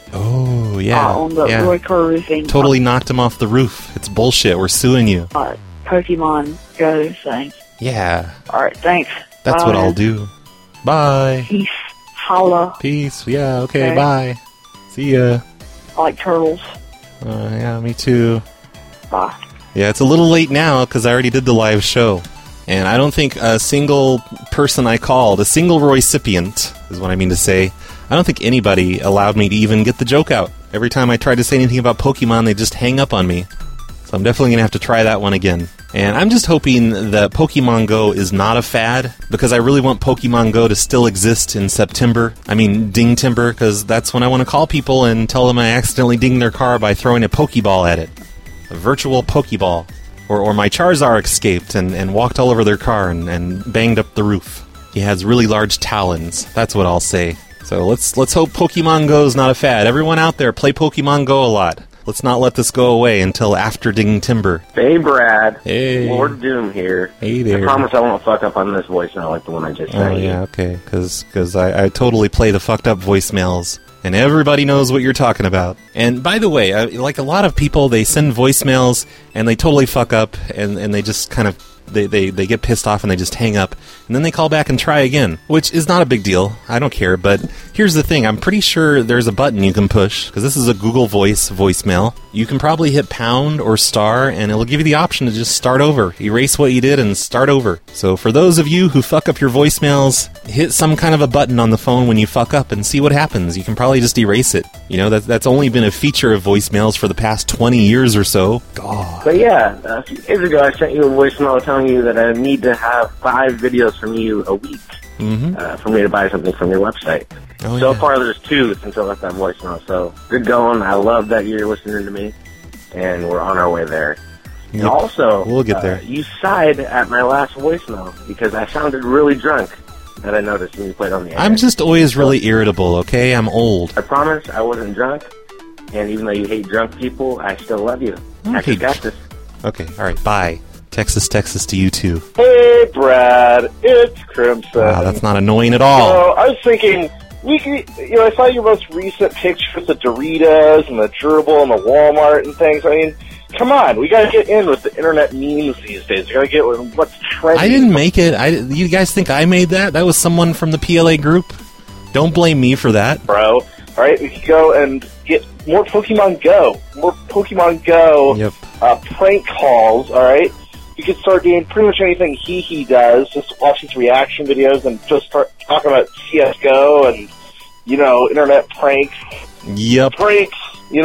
Oh, yeah.
On the
yeah.
Royco Roofing.
Totally knocked him off the roof. It's bullshit. We're suing you.
Pokemon Go thing.
Yeah.
All right, thanks.
That's
Bye.
what I'll do. Bye.
Peace. Holla.
Peace. Yeah, okay,
Okay.
bye. See ya.
I like turtles.
Yeah, me too.
Bye.
Yeah, it's a little late now because I already did the live show. And I don't think a single person I called, a single recipient, is what I mean to say, I don't think anybody allowed me to even get the joke out. Every time I tried to say anything about Pokemon, they just hang up on me. So I'm definitely going to have to try that one again. And I'm just hoping that Pokemon Go is not a fad, because I really want Pokemon Go to still exist in September. I mean, Dingtimber, because that's when I want to call people and tell them I accidentally dinged their car by throwing a Pokeball at it. A virtual Pokeball. Or my Charizard escaped and walked all over their car and banged up the roof. He has really large talons. That's what I'll say. So let's hope Pokemon Go is not a fad. Everyone out there, play Pokemon Go a lot. Let's not let this go away until after digging timber.
Hey, Brad.
Hey.
Lord Doom here.
Hey there.
I promise I won't fuck up on this voicemail like the one I just sent.
Oh, yeah, okay. Because I totally play the fucked up voicemails. And everybody knows what you're talking about. And by the way, like a lot of people, they send voicemails and they totally fuck up and they just kind of, they get pissed off and they just hang up. And then they call back and try again, which is not a big deal. I don't care. But here's the thing. I'm pretty sure there's a button you can push, because this is a Google Voice voicemail. You can probably hit pound or star, and it'll give you the option to just start over. Erase what you did and start over. So for those of you who fuck up your voicemails, hit some kind of a button on the phone when you fuck up and see what happens. You can probably just erase it. You know, that's only been a feature of voicemails for the past 20 years or so. God.
But yeah, a few days ago I sent you a voicemail telling you that I need to have 5 videos from you a week for me to buy something from your website.
Oh,
so far there's 2 since I left that voicemail, so good going. I love that you're listening to me, and we're on our way there.
Yep.
And also,
we'll get there.
You sighed at my last voicemail because I sounded really drunk, that I noticed when you played on the air.
I'm just always really irritable, okay? I'm old.
I promise I wasn't drunk, and even though you hate drunk people, I still love you. Texas Cactus.
Okay, alright, bye. Texas to you too.
Hey, Brad, it's Crimson.
Wow, that's not annoying at all.
I was thinking, I saw your most recent pictures of Doritos and the Gerbil and the Walmart and things. I mean, come on, we gotta get in with the internet memes these days. We gotta get with what's trending.
I didn't make it. You guys think I made that? That was someone from the PLA group. Don't blame me for that.
Bro, alright, we could go and get more Pokemon Go.
Yep.
Prank calls, alright? You could start doing pretty much anything he does, just watching his reaction videos and just start talking about CSGO and, internet pranks.
Yep.
Pranks,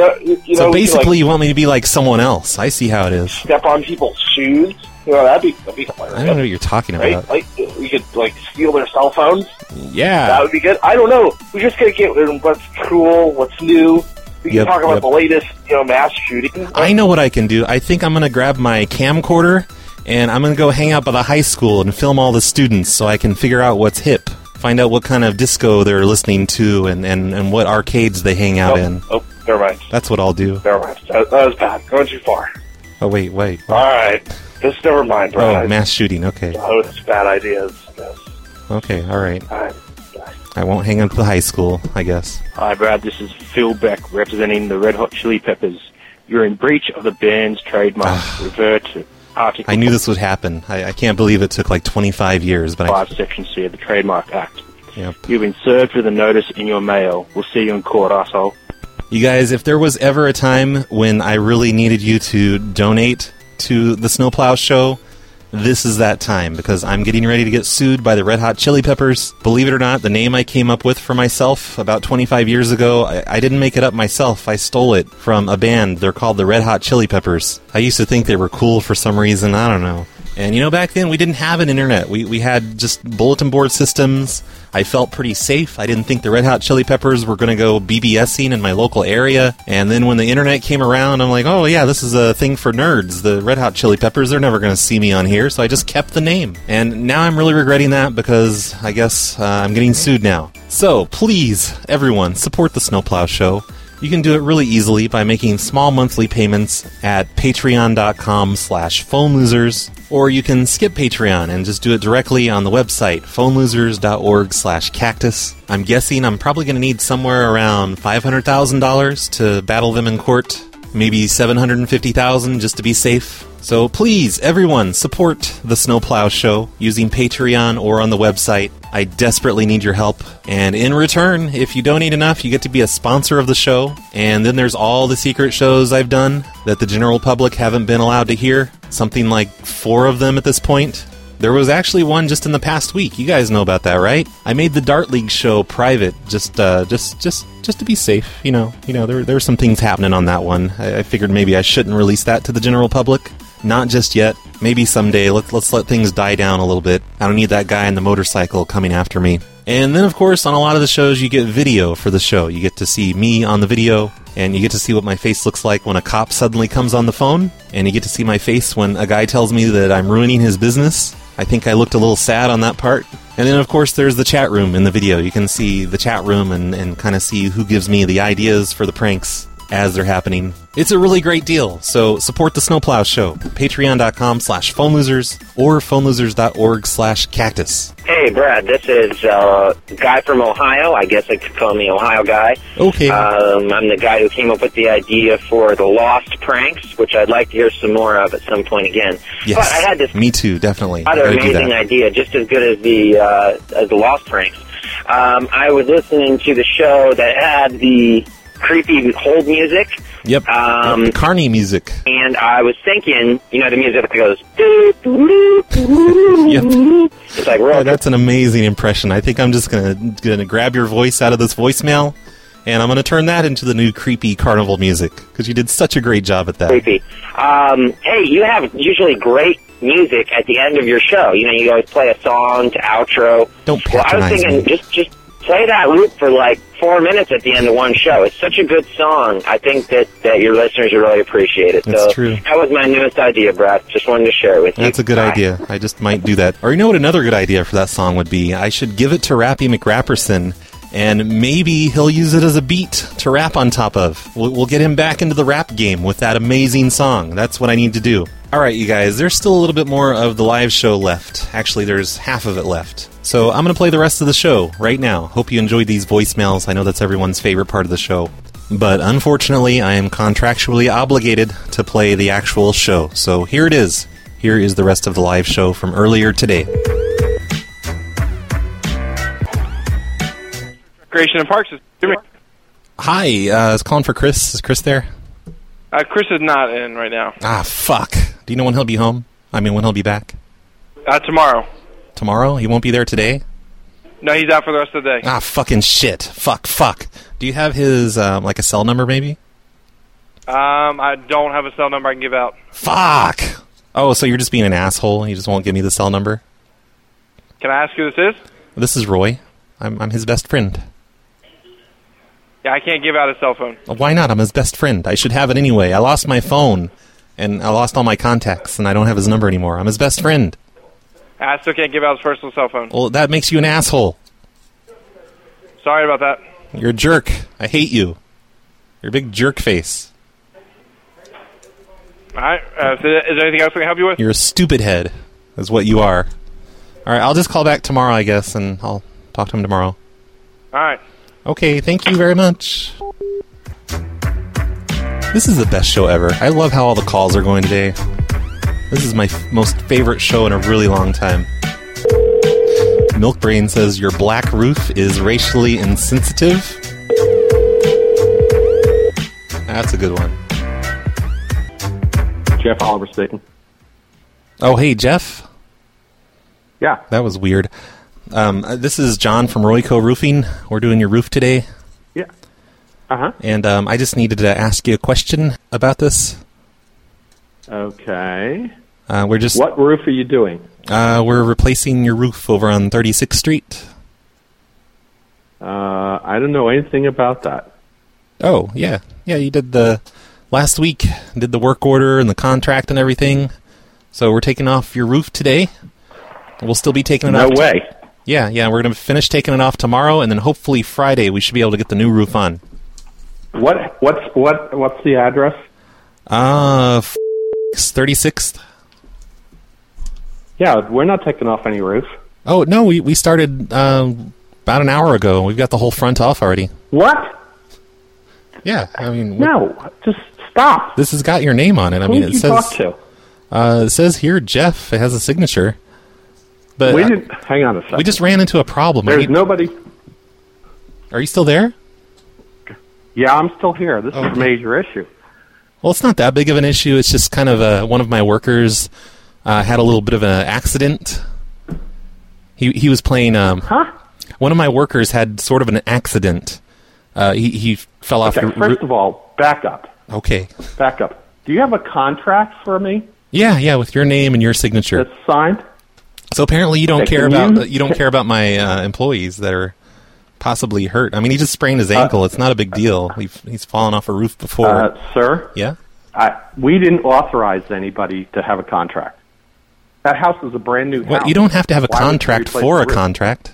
So basically you want me to be like someone else. I see how it is.
Step on people's shoes. That'd be hilarious.
I don't know what you're talking about.
Right? Like, we could, steal their cell phones.
Yeah.
That would be good. I don't know. We just gotta get what's cool, what's new. We can talk about the latest, mass shooting.
I know what I can do. I think I'm going to grab my camcorder, and I'm going to go hang out by the high school and film all the students so I can figure out what's hip. Find out what kind of disco they're listening to and what arcades they hang out in.
Oh, never mind.
That's what I'll do.
Never mind. That was bad. Going too far.
Oh, wait.
All right. Just never mind, bro.
Oh, mass shooting. Okay.
Oh, it's bad ideas. Yes.
Okay, all right.
All right.
I won't hang out to the high school, I guess.
Hi, Brad. This is Phil Beck representing the Red Hot Chili Peppers. You're in breach of the band's trademark. Revert to Article
I knew this would happen. I can't believe it took like 25 years. But
5, Section C of the Trademark Act.
Yep.
You've been served with a notice in your mail. We'll see you in court, asshole.
You guys, if there was ever a time when I really needed you to donate to the Snowplow Show, this is that time, because I'm getting ready to get sued by the Red Hot Chili Peppers. Believe it or not, the name I came up with for myself about 25 years ago, I didn't make it up myself. I stole it from a band. They're called the Red Hot Chili Peppers. I used to think they were cool for some reason. I don't know. And, back then we didn't have an internet. We had just bulletin board systems. I felt pretty safe. I didn't think the Red Hot Chili Peppers were going to go BBSing in my local area. And then when the internet came around, I'm like, oh, yeah, this is a thing for nerds. The Red Hot Chili Peppers, they're never going to see me on here. So I just kept the name. And now I'm really regretting that because I guess I'm getting sued now. So please, everyone, support the Snowplow Show. You can do it really easily by making small monthly payments at patreon.com/phonelosers, or you can skip Patreon and just do it directly on the website, phonelosers.org/cactus. I'm guessing I'm probably going to need somewhere around $500,000 to battle them in court, maybe $750,000 just to be safe. So please, everyone, support the Snowplow Show using Patreon or on the website. I desperately need your help. And in return, if you donate enough, you get to be a sponsor of the show. And then there's all the secret shows I've done that the general public haven't been allowed to hear. Something like 4 of them at this point. There was actually one just in the past week. You guys know about that, right? I made the Dart League show private, just to be safe. There's some things happening on that one. I figured maybe I shouldn't release that to the general public. Not just yet. Maybe someday. Let's let things die down a little bit. I don't need that guy in the motorcycle coming after me. And then, of course, on a lot of the shows, you get video for the show. You get to see me on the video, and you get to see what my face looks like when a cop suddenly comes on the phone, and you get to see my face when a guy tells me that I'm ruining his business. I think I looked a little sad on that part. And then, of course, there's the chat room in the video. You can see the chat room and kind of see who gives me the ideas for the pranks as they're happening. It's a really great deal, so support the Snowplow Show. Patreon.com/phonelosers or phonelosers.org/cactus.
Hey, Brad, this is a guy from Ohio. I guess I could call me Ohio Guy.
Okay.
I'm the guy who came up with the idea for the Lost pranks, which I'd like to hear some more of at some point again.
Yes,
but I had this
me too, definitely.
other amazing idea, just as good as the Lost pranks. I was listening to the show that had the creepy hold music.
Yep. Carney music.
And I was thinking, you know, the music that goes.
Yep.
It's like
yeah, that's an amazing impression. I think I'm just gonna grab your voice out of this voicemail, and I'm gonna turn that into the new creepy carnival music because you did such a great job at that.
Creepy. Hey, you have usually great music at the end of your show. You know, you always play a song to outro.
Don't
patronize I was thinking, just play that loop for like 4 minutes at the end of one show. It's such a good song. I think that your listeners will really appreciate it.
That's
so
true.
That was my newest idea, Brad. Just wanted to share it with you.
That's a good idea. I just might do that. Or you know what another good idea for that song would be? I should give it to Rappy McRapperson, and maybe he'll use it as a beat to rap on top of. We'll get him back into the rap game with that amazing song. That's what I need to do. All right, you guys, there's still a little bit more of the live show left. Actually, there's half of it left. So I'm going to play the rest of the show right now. Hope you enjoyed these voicemails. I know that's everyone's favorite part of the show. But unfortunately, I am contractually obligated to play the actual show. So here it is. Here is the rest of the live show from earlier today.
Recreation and Parks is
Hi, I was calling for Chris. Is Chris there?
Chris is not in right now.
Ah, fuck. Do you know when he'll be home? I mean, when he'll be back?
Tomorrow.
Tomorrow? He won't be there today?
No, he's out for the rest of the day.
Ah, fucking shit. Fuck. Do you have his, like a cell number, maybe?
I don't have a cell number I can give out.
Fuck! Oh, so you're just being an asshole? You just won't give me the cell number?
Can I ask who this is?
This is Roy. I'm his best friend.
Yeah, I can't give out a cell phone.
Why not? I'm his best friend. I should have it anyway. I lost my phone, and I lost all my contacts, and I don't have his number anymore. I'm his best friend.
I still can't give out his personal cell phone.
Well, that makes you an asshole.
Sorry about that.
You're a jerk. I hate you. You're a big jerk face.
All right. Is there anything else I can help you with?
You're a stupid head, is what you are. All right, I'll just call back tomorrow, I guess, and I'll talk to him tomorrow.
All right.
Okay, thank you very much. This is the best show ever. I love how all the calls are going today. This is my most favorite show in a really long time. Milkbrain says, your black roof is racially insensitive. That's a good one.
Jeff Oliver speaking.
Oh, hey, Jeff?
Yeah.
That was weird. This is John from Royco Roofing. We're doing your roof today.
Yeah. Uh-huh.
And I just needed to ask you a question about this.
Okay.
What
roof are you doing?
We're replacing your roof over on 36th Street.
I don't know anything about that.
Oh, yeah. Yeah, you did last week, did the work order and the contract and everything. So we're taking off your roof today. We'll still be taking it off.
No way.
Yeah, we're going to finish taking it off tomorrow, and then hopefully Friday we should be able to get the new roof on.
What's the address?
36th.
Yeah, we're not taking off any roof.
Oh, no, we started about an hour ago. We've got the whole front off already.
What?
Yeah, I mean...
No, just stop.
This has got your name on it.
Who did you talk to?
It says here, Jeff. It has a signature. But
we didn't... Hang on a second.
We just ran into a problem.
There's nobody...
Are you still there?
Yeah, I'm still here. This is a major issue.
Well, it's not that big of an issue. It's just kind of one of my workers had a little bit of an accident. He was playing... One of my workers had sort of an accident. He fell off...
First of all, back up.
Okay.
Back up. Do you have a contract for me?
Yeah, with your name and your signature.
That's signed?
So apparently you don't care about my employees that are possibly hurt. I mean, he just sprained his ankle. It's not a big deal. He's fallen off a roof before.
Sir?
Yeah?
We didn't authorize anybody to have a contract. That house is a brand new house.
Well, you don't have to have a
Why would you
contract
replace
for
the
a
roof?
contract.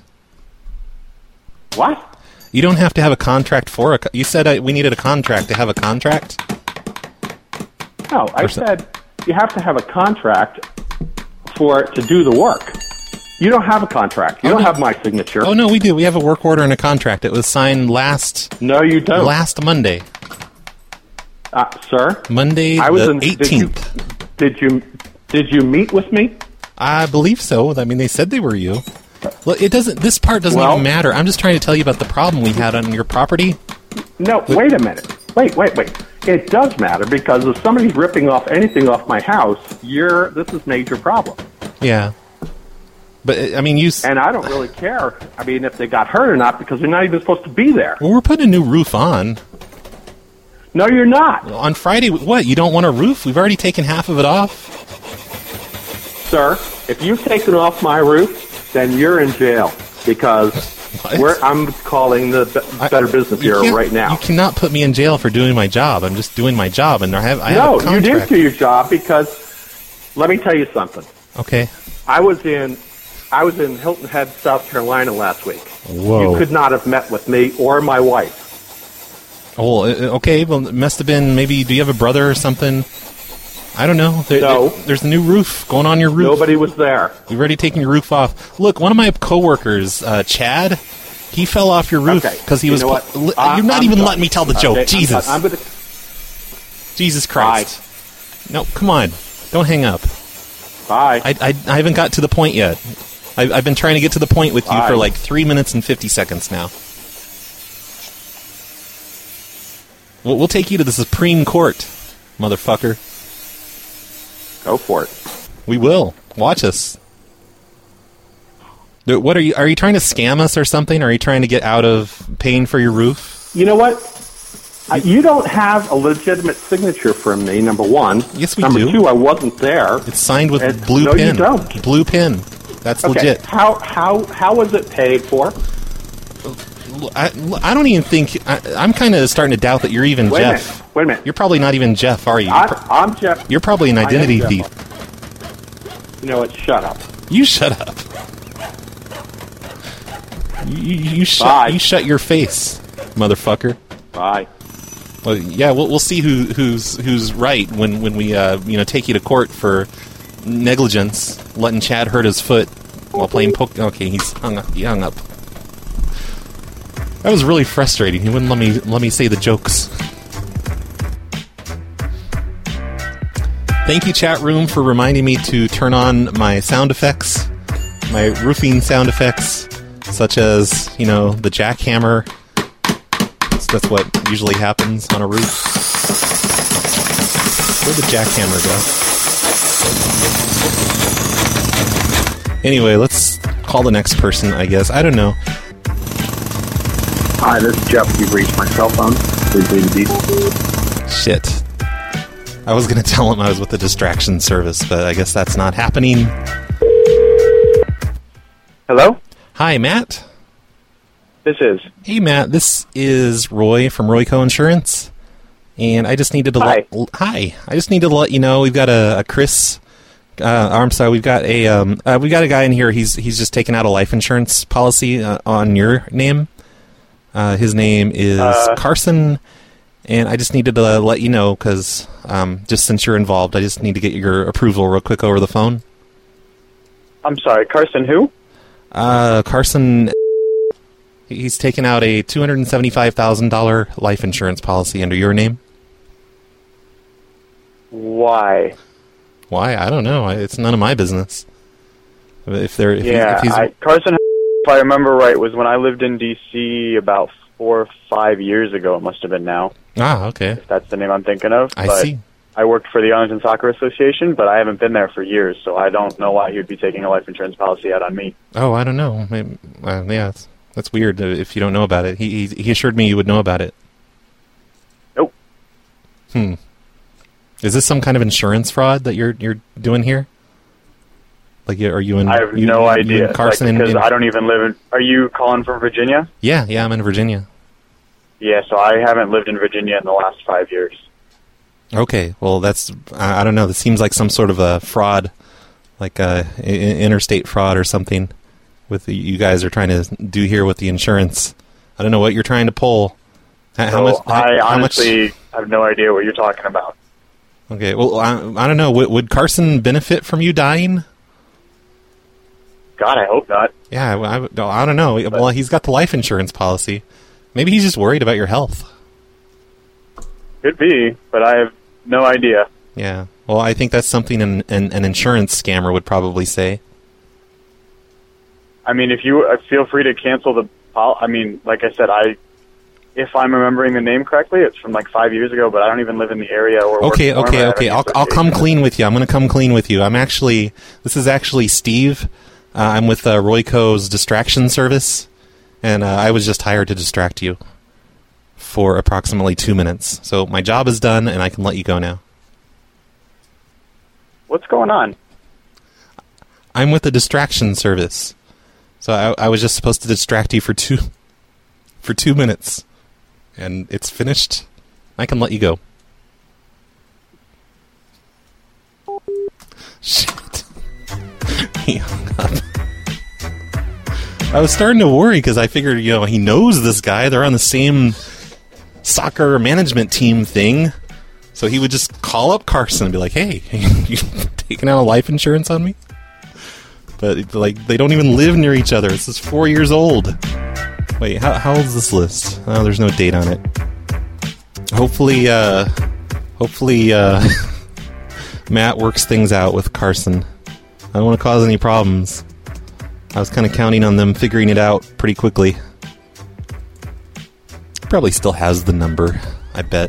What?
You don't have to have a contract for a... You said we needed a contract to have a contract?
No, I said you have to have a contract for it to do the work. You don't have a contract. You don't have my signature.
Oh, no, we do. We have a work order and a contract. It was signed last...
No, you don't.
Last Monday.
Sir?
Monday
I was
the
in,
18th.
Did you meet with me?
I believe so. I mean, they said they were you. Well, it doesn't. This part doesn't even matter. I'm just trying to tell you about the problem we had on your property.
No, wait a minute. Wait. It does matter because if somebody's ripping off anything off my house, this is major problem.
Yeah. But, I mean,
And I don't really care, I mean, if they got hurt or not because they're not even supposed to be there.
Well, we're putting a new roof on.
No, you're not.
On Friday, what? You don't want a roof? We've already taken half of it off.
Sir, if you've taken off my roof, then you're in jail because I'm calling the Better Business Bureau right now.
You cannot put me in jail for doing my job. I'm just doing my job, and I have a
No,
contract.
you did do your job because let me tell you something.
Okay.
I was in Hilton Head, South Carolina last week.
Whoa.
You could not have met with me or my wife.
Oh, okay. Well, it must have been maybe. Do you have a brother or something? I don't know.
No.
There's a new roof going on your roof.
Nobody was there.
We've already taken your roof off. Look, one of my coworkers, Chad, he fell off your roof because he was.
You know what?
You're not even letting me tell the joke.
Okay,
Jesus.
I'm gonna...
Jesus Christ. No, come on. Don't hang up.
Bye.
I haven't got to the point yet. I've been trying to get to the point with you
Bye.
for like 3 minutes and 50 seconds now. We'll take you to the Supreme Court, motherfucker.
Go for it.
We will. Watch us. What are you? Are you trying to scam us or something? Are you trying to get out of paying for your roof?
You know what? You don't have a legitimate signature from me, number one.
Yes, we
number
do.
Number two, I wasn't there.
It's signed with blue
no,
pin.
You don't.
Blue pin. That's
okay.
legit.
How was it paid for?
I don't even think... I'm kind of starting to doubt that you're even Jeff.
Wait a minute.
You're probably not even Jeff, are you?
I'm Jeff.
You're probably an identity thief.
You know what? Shut up.
You shut up. You shut your face, motherfucker.
Bye.
Well, yeah, we'll see who's right when we take you to court for negligence, letting Chad hurt his foot while playing poker. Okay, he hung up. That was really frustrating. He wouldn't let me say the jokes. Thank you, chat room, for reminding me to turn on my sound effects, my roofing sound effects, such as, the jackhammer. That's what usually happens on a roof. Where'd the jackhammer go? Anyway, let's call the next person, I guess. I don't know.
Hi, this is Jeff. You've reached my cell phone. Please leave a beep.
Shit. I was going to tell him I was with the distraction service, but I guess that's not happening.
Hello?
Hi, Matt.
This is.
Hey, Matt. This is Roy from Royco Insurance. And I just needed to
Hi.
I just needed to let you know we've got a Chris... I'm sorry, we've got a guy in here. He's just taken out a life insurance policy on your name. His name is Carson, and I just needed to let you know because just since you're involved, I just need to get your approval real quick over the phone.
I'm sorry, Carson who?
Carson, he's taken out a $275,000 life insurance policy under your name.
Why?
Why? I don't know. It's none of my business. Carson,
if I remember right, was when I lived in D.C. about 4 or 5 years ago. It must have been now.
Ah, okay.
If that's the name I'm thinking of.
I see.
I worked for the Arlington Soccer Association, but I haven't been there for years, so I don't know why he would be taking a life insurance policy out on me.
Oh, I don't know. Maybe, yeah, that's weird if you don't know about it. He assured me you would know about it.
Nope.
Is this some kind of insurance fraud that you're doing here? Like, are you in?
I have no idea.
Carson,
because I don't even live in. Are you calling from Virginia?
Yeah, I'm in Virginia.
Yeah, so I haven't lived in Virginia in the last 5 years.
Okay, well, that's I don't know. This seems like some sort of a fraud like interstate fraud or something. With you guys are trying to do here with the insurance. I don't know what you're trying to pull.
I honestly have no idea what you're talking about.
Okay, well, I don't know. Would Carson benefit from you dying?
God, I hope not.
Yeah, I don't know. Well, he's got the life insurance policy. Maybe he's just worried about your health.
Could be, but I have no idea.
Yeah, well, I think that's something an insurance scammer would probably say.
I mean, if you feel free to cancel the I mean, like I said, if I'm remembering the name correctly, it's from like 5 years ago, but I don't even live in the area. Or
okay. I'll come clean with you. I'm going to come clean with you. This is actually Steve. I'm with Royco's distraction service, and I was just hired to distract you for approximately 2 minutes. So my job is done, and I can let you go now.
What's going on?
I'm with the distraction service. So I was just supposed to distract you for 2 minutes, and it's finished. I can let you go. Shit. He hung up. I was starting to worry because I figured, he knows this guy. They're on the same soccer management team thing. So he would just call up Carson and be like, hey, you taking out a life insurance on me? But, they don't even live near each other. This is 4 years old. Wait, how old is this list? Oh, there's no date on it. Hopefully, Matt works things out with Carson. I don't want to cause any problems. I was kind of counting on them figuring it out pretty quickly. Probably still has the number, I bet.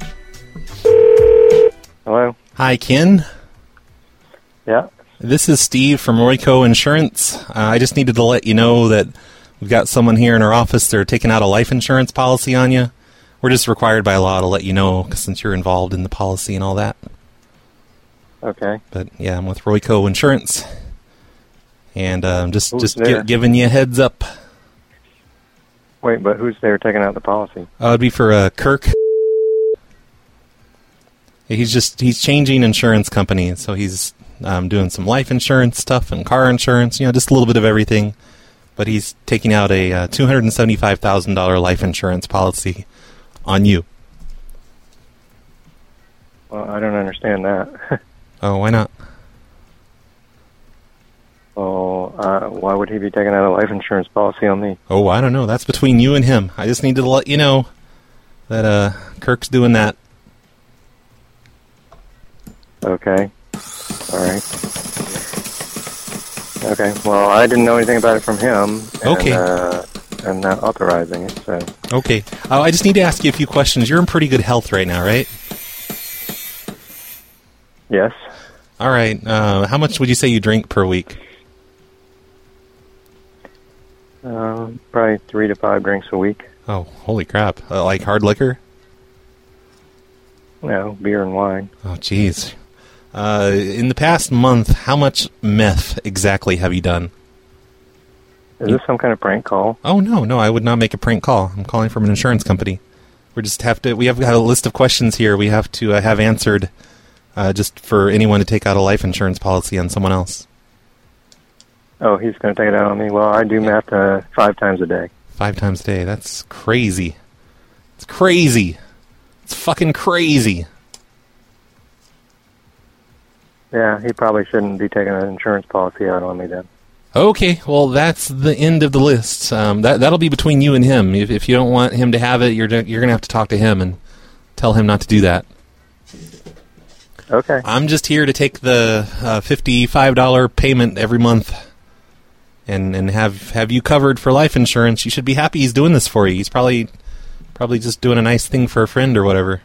Hello?
Hi, Ken.
Yeah?
This is Steve from Royco Insurance. I just needed to let you know that we've got someone here in our office. They're taking out a life insurance policy on you. We're just required by law to let you know since you're involved in the policy and all that.
Okay.
But, yeah, I'm with Royco Insurance. And just giving you a heads up.
Wait, but who's there taking out the policy?
It'd be for Kirk. He's changing insurance companies, so he's doing some life insurance stuff and car insurance, just a little bit of everything. But he's taking out a $275,000 life insurance policy on you.
Well, I don't understand that.
Oh, why not?
Oh, why would he be taking out a life insurance policy on me?
Oh, I don't know. That's between you and him. I just needed to let you know that Kirk's doing that.
Okay. All right. Okay. Well, I didn't know anything about it from him.
Okay.
And not authorizing it, so...
Okay. I just need to ask you a few questions. You're in pretty good health right now, right?
Yes.
All right. How much would you say you drink per week?
Probably 3 to 5 drinks a week.
Oh, holy crap. Like hard liquor?
No, beer and wine.
Oh, jeez. In the past month, how much meth exactly have you done?
Is this some kind of prank call?
Oh, no, I would not make a prank call. I'm calling from an insurance company. We have a list of questions here we have to have answered just for anyone to take out a life insurance policy on someone else.
Oh, he's going to take it out on me? Well, I do math 5 times a day.
5 times a day? That's crazy. It's crazy. It's fucking crazy.
Yeah, he probably shouldn't be taking an insurance policy out on me then.
Okay, well, that's the end of the list. That'll be between you and him. If you don't want him to have it, you're going to have to talk to him and tell him not to do that.
Okay.
I'm just here to take the $55 payment every month and have you covered for life insurance. You should be happy he's doing this for you. He's probably just doing a nice thing for a friend or whatever.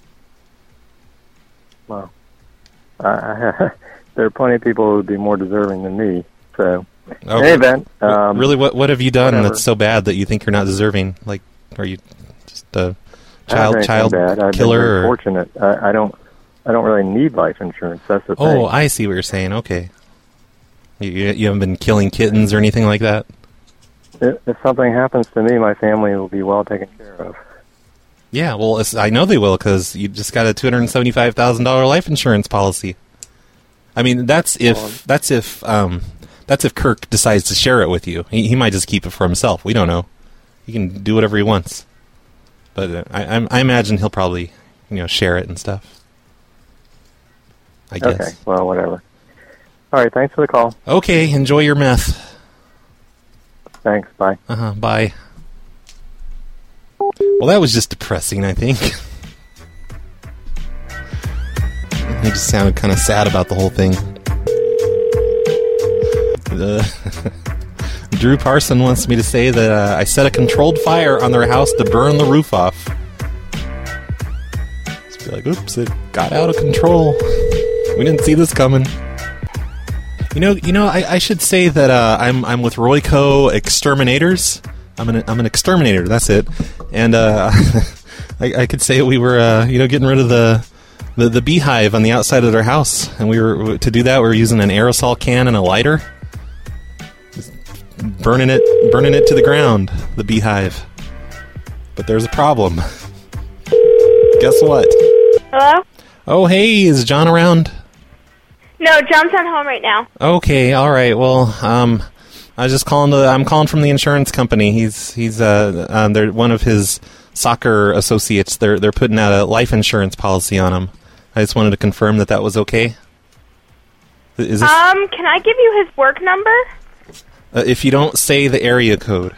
Well, there are plenty of people who would be more deserving than me. So, in any event...
really, what have you done
whatever.
that's so bad that you think you're not deserving? Like, are you just a child
bad. I've
killer?
Been very fortunate. I don't really need life insurance. That's the thing.
Oh, I see what you're saying. Okay. You haven't been killing kittens or anything like that?
If something happens to me, my family will be well taken care of.
Yeah, well, I know they will because you just got a $275,000 life insurance policy. I mean, that's if Kirk decides to share it with you. He might just keep it for himself. We don't know. He can do whatever he wants. But I imagine he'll probably, share it and stuff. I guess.
Okay, well, whatever. All right, thanks for the call.
Okay, enjoy your meth.
Thanks, bye.
Bye. Well, that was just depressing, I think. He just sounded kind of sad about the whole thing. Drew Parson wants me to say that I set a controlled fire on their house to burn the roof off. Just be like, oops, it got out of control. We didn't see this coming. I should say that I'm with Royco Exterminators. I'm an exterminator. That's it. And I could say we were getting rid of the beehive on the outside of their house, and to do that we were using an aerosol can and a lighter, just burning it to the ground, the beehive. But there's a problem. Guess what?
Hello?
Oh, hey, is John around?
No, John's not home right now.
Okay, all right. Well, I was just calling. I'm calling from the insurance company. They're one of his soccer associates. They're putting out a life insurance policy on him. I just wanted to confirm that was okay. Is this,
can I give you his work number?
If you don't say the area code.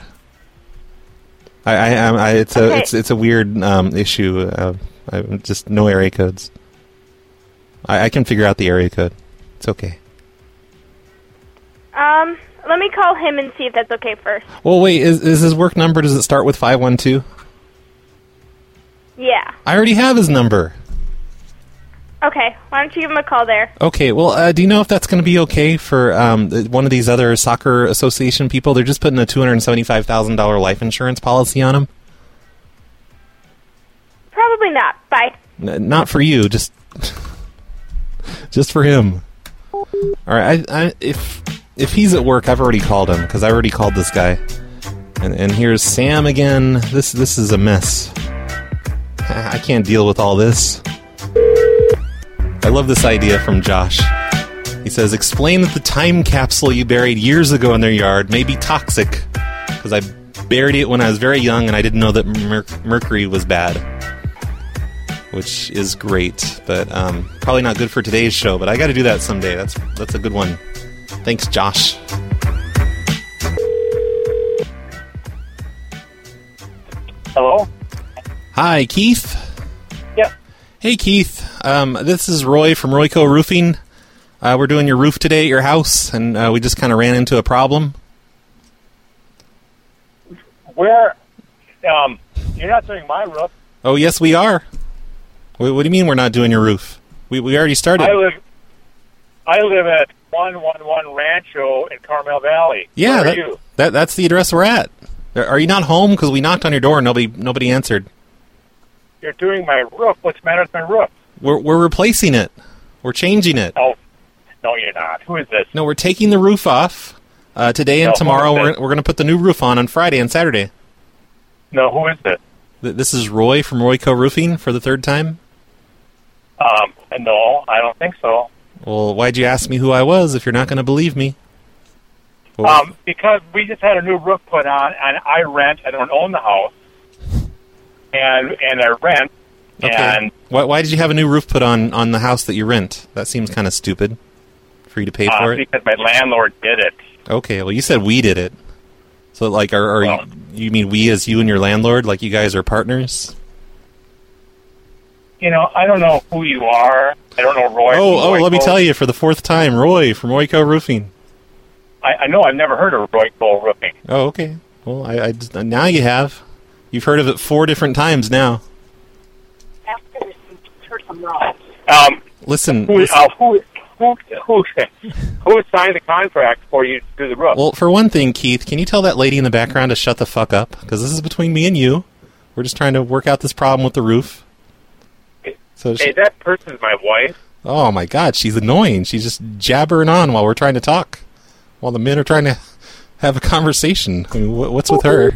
It's a weird issue. Just no area codes. I can figure out the area code. It's okay.
Let me call him and see if that's okay first.
Well, wait, is his work number, does it start with 512?
Yeah.
I already have his number.
Okay, why don't you give him a call there?
Okay, well, do you know if that's going to be okay for one of these other soccer association people? They're just putting a $275,000 life insurance policy on him.
Probably not. Bye.
Not for you, just for him. All right, if he's at work, I've already called him, because I already called this guy. And here's Sam again. This is a mess. I can't deal with all this. I love this idea from Josh. He says, explain that the time capsule you buried years ago in their yard may be toxic, because I buried it when I was very young and I didn't know that mercury was bad. Which is great, but probably not good for today's show, but I got to do that someday. That's a good one. Thanks, Josh.
Hello?
Hi, Keith?
Yep.
Hey, Keith. This is Roy from Royco Roofing. We're doing your roof today at your house, and we just kind of ran into a problem.
Where? You're not doing my roof.
Oh, yes, we are. What do you mean we're not doing your roof? We already started.
I live at 111 Rancho in Carmel Valley.
Yeah,
Where are you?
That's the address we're at. Are you not home? Because we knocked on your door and nobody answered.
You're doing my roof. What's the matter with my roof?
We're replacing it. We're changing it.
Oh, no, you're not. Who is this?
No, we're taking the roof off today and tomorrow. We're going to put the new roof on Friday and Saturday.
No, who is this?
This is Roy from Royco Roofing for the third time.
No, I don't think so.
Well, why'd you ask me who I was if you're not going to believe me?
Because we just had a new roof put on, and I rent. I don't own the house, and I rent.
Okay.
And
why did you have a new roof put on the house that you rent? That seems kind of stupid for you to pay for it.
Because my landlord did it.
Okay, well, you said we did it. So, like, you mean we as you and your landlord? Like, you guys are partners?
I don't know who you are. I don't know Roy.
Let me tell you for the fourth time, Roy from Royco Roofing.
I know. I've never heard of Royco Roofing.
Oh, okay. Well, I just, now you have. You've heard of it 4 different times now. Listen.
Who signed the contract for you to do the roof?
Well, for one thing, Keith, can you tell that lady in the background to shut the fuck up? Because this is between me and you. We're just trying to work out this problem with the roof. So
hey, that person's my wife.
Oh my God, she's annoying. She's just jabbering on while we're trying to talk, while the men are trying to have a conversation. I mean, what's with her?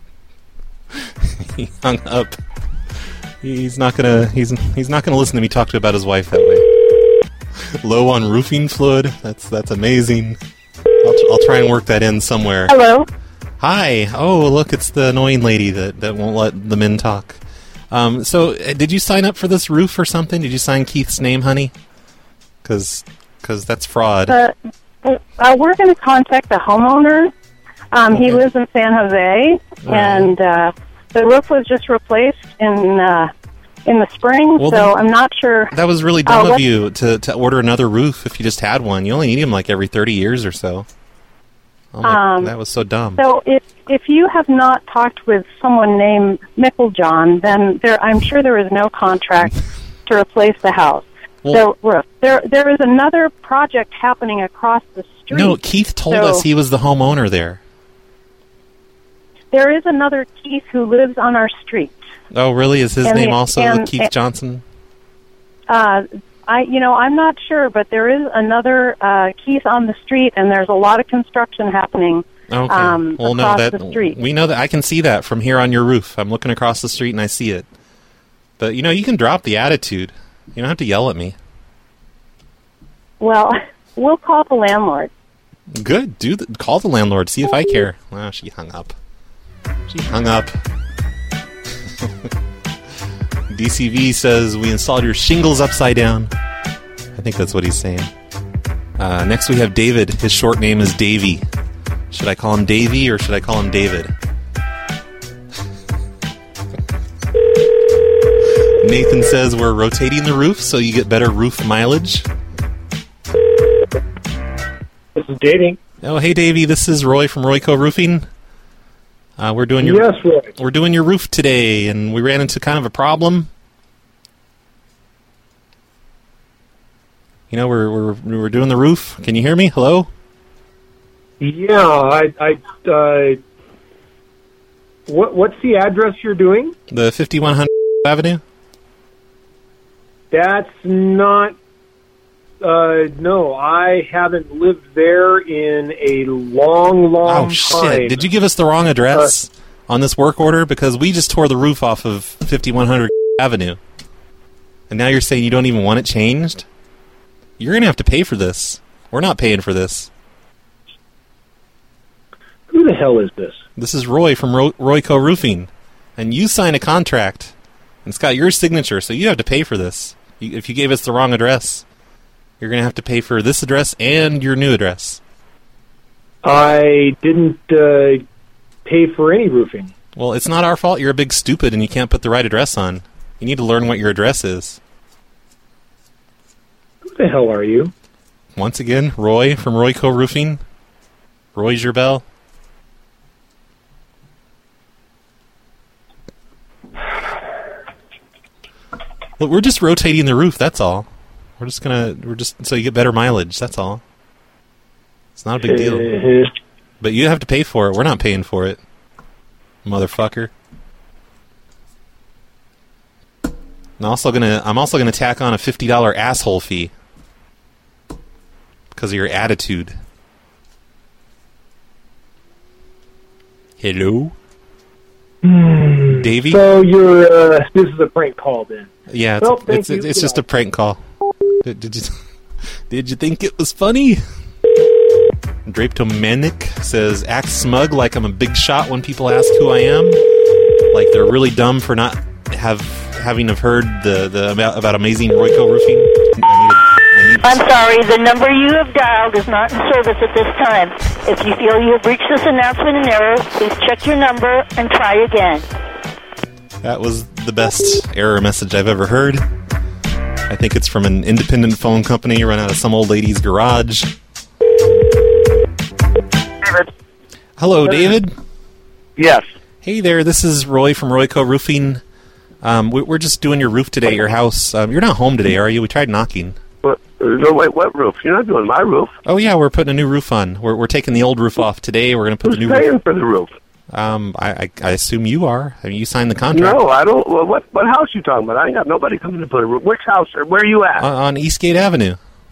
He hung up. He's not gonna listen to me talk to about his wife that way. Low on roofing fluid. That's amazing. I'll try and work that in somewhere.
Hello.
Hi. Oh, look, it's the annoying lady that won't let the men talk. So, did you sign up for this roof or something? Did you sign Keith's name, honey? Because that's fraud.
We're going to contact the homeowner. He lives in San Jose, and the roof was just replaced in the spring, so I'm not sure.
That was really dumb of you to order another roof if you just had one. You only need them like every 30 years or so. That was so dumb.
So if you have not talked with someone named Micklejohn, then I'm sure there is no contract to replace the house. The roof. There is another project happening across the street.
No, Keith told us he was the homeowner there.
There is another Keith who lives on our street.
Oh, really? Is his name also Keith Johnson?
I'm not sure, but there is another Keith on the street, and there's a lot of construction happening across the street.
We know that. I can see that from here on your roof. I'm looking across the street, and I see it. But, you can drop the attitude. You don't have to yell at me.
Well, we'll call the landlord.
Good. Call the landlord. See if I care. Wow, she hung up. DCV says, we installed your shingles upside down. I think that's what he's saying. Next we have David. His short name is Davey. Should I call him Davey or should I call him David? Nathan says we're rotating the roof so you get better roof mileage.
This is Davey.
Oh, hey Davey, this is Roy from Royco Roofing. We're doing your roof today, and we ran into kind of a problem. We're doing the roof. Can you hear me? Hello?
Yeah, what's the address you're doing?
The 5100 Avenue?
That's not... no, I haven't lived there in a long time.
Shit. Did you give us the wrong address on this work order? Because we just tore the roof off of 5100 Avenue. And now you're saying you don't even want it changed? You're going to have to pay for this. We're not paying for this.
Who the hell is this?
This is Roy from Royco Roofing. And you signed a contract. And it's got your signature, so you have to pay for this. If you gave us the wrong address, you're going to have to pay for this address and your new address.
I didn't pay for any roofing.
Well, it's not our fault. You're a big stupid and you can't put the right address on. You need to learn what your address is.
Who the hell are you?
Once again, Roy from Royco Roofing. Roy Gerbel. Look, we're just rotating the roof, that's all. We're just so you get better mileage, that's all. It's not a big deal. But you have to pay for it. We're not paying for it. Motherfucker. I'm also gonna tack on a $50 asshole fee. Because of your attitude. Hello? Davey?
So this is a prank call then?
Yeah, it's just a prank call. Did you think it was funny? Draptomanic says, act smug like I'm a big shot when people ask who I am. Like they're really dumb for not having heard about amazing Royco Roofing.
I'm sorry, the number you have dialed is not in service at this time. If you feel you have reached this announcement in error, please check your number and try again.
That was the best error message I've ever heard. I think it's from an independent phone company run out of some old lady's garage.
David.
Hello, David?
Yes.
Hey there, this is Roy from Royco Roofing. We're just doing your roof today at your house. You're not home today, are you? We tried knocking.
What roof? You're not doing my roof.
Oh, yeah, we're putting a new roof on. We're taking the old roof off today. We're going to put the new
roof. Who's paying for the roof?
I assume you are. I mean, you signed the contract.
No, I don't. Well, what house you talking about? I ain't got nobody coming to put a roof. Which house? Where are you at?
On Eastgate Avenue.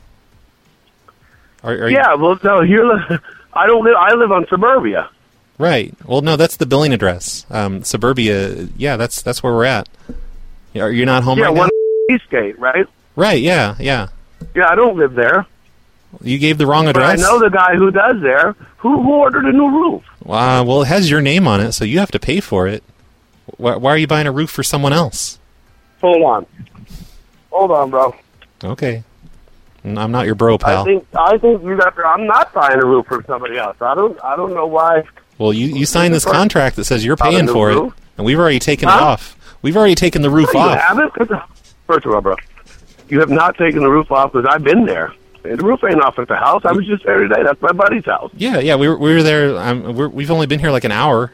Yeah, well, no, I don't live. I live on Suburbia.
Right. Well, no, that's the billing address. Suburbia. Yeah, that's where we're at. You're not home right now?
Yeah, Eastgate, right?
Right. Yeah.
Yeah, I don't live there.
You gave the wrong
But
address?
I know the guy who does there. Who ordered a new roof?
Well, it has your name on it, so you have to pay for it. Why are you buying a roof for someone else?
Hold on, bro.
Okay. I'm not your bro, pal.
I think you got. I'm not buying a roof for somebody else. I don't know why.
Well, you signed this contract that says you're paying for it, and we've already taken it off. We've already taken the roof
No, you
off.
haven't? First of all, bro, you have not taken the roof off because I've been there. The roof ain't off at the house. I was just there today. That's my buddy's house.
Yeah, we were there. We've only been here like an hour.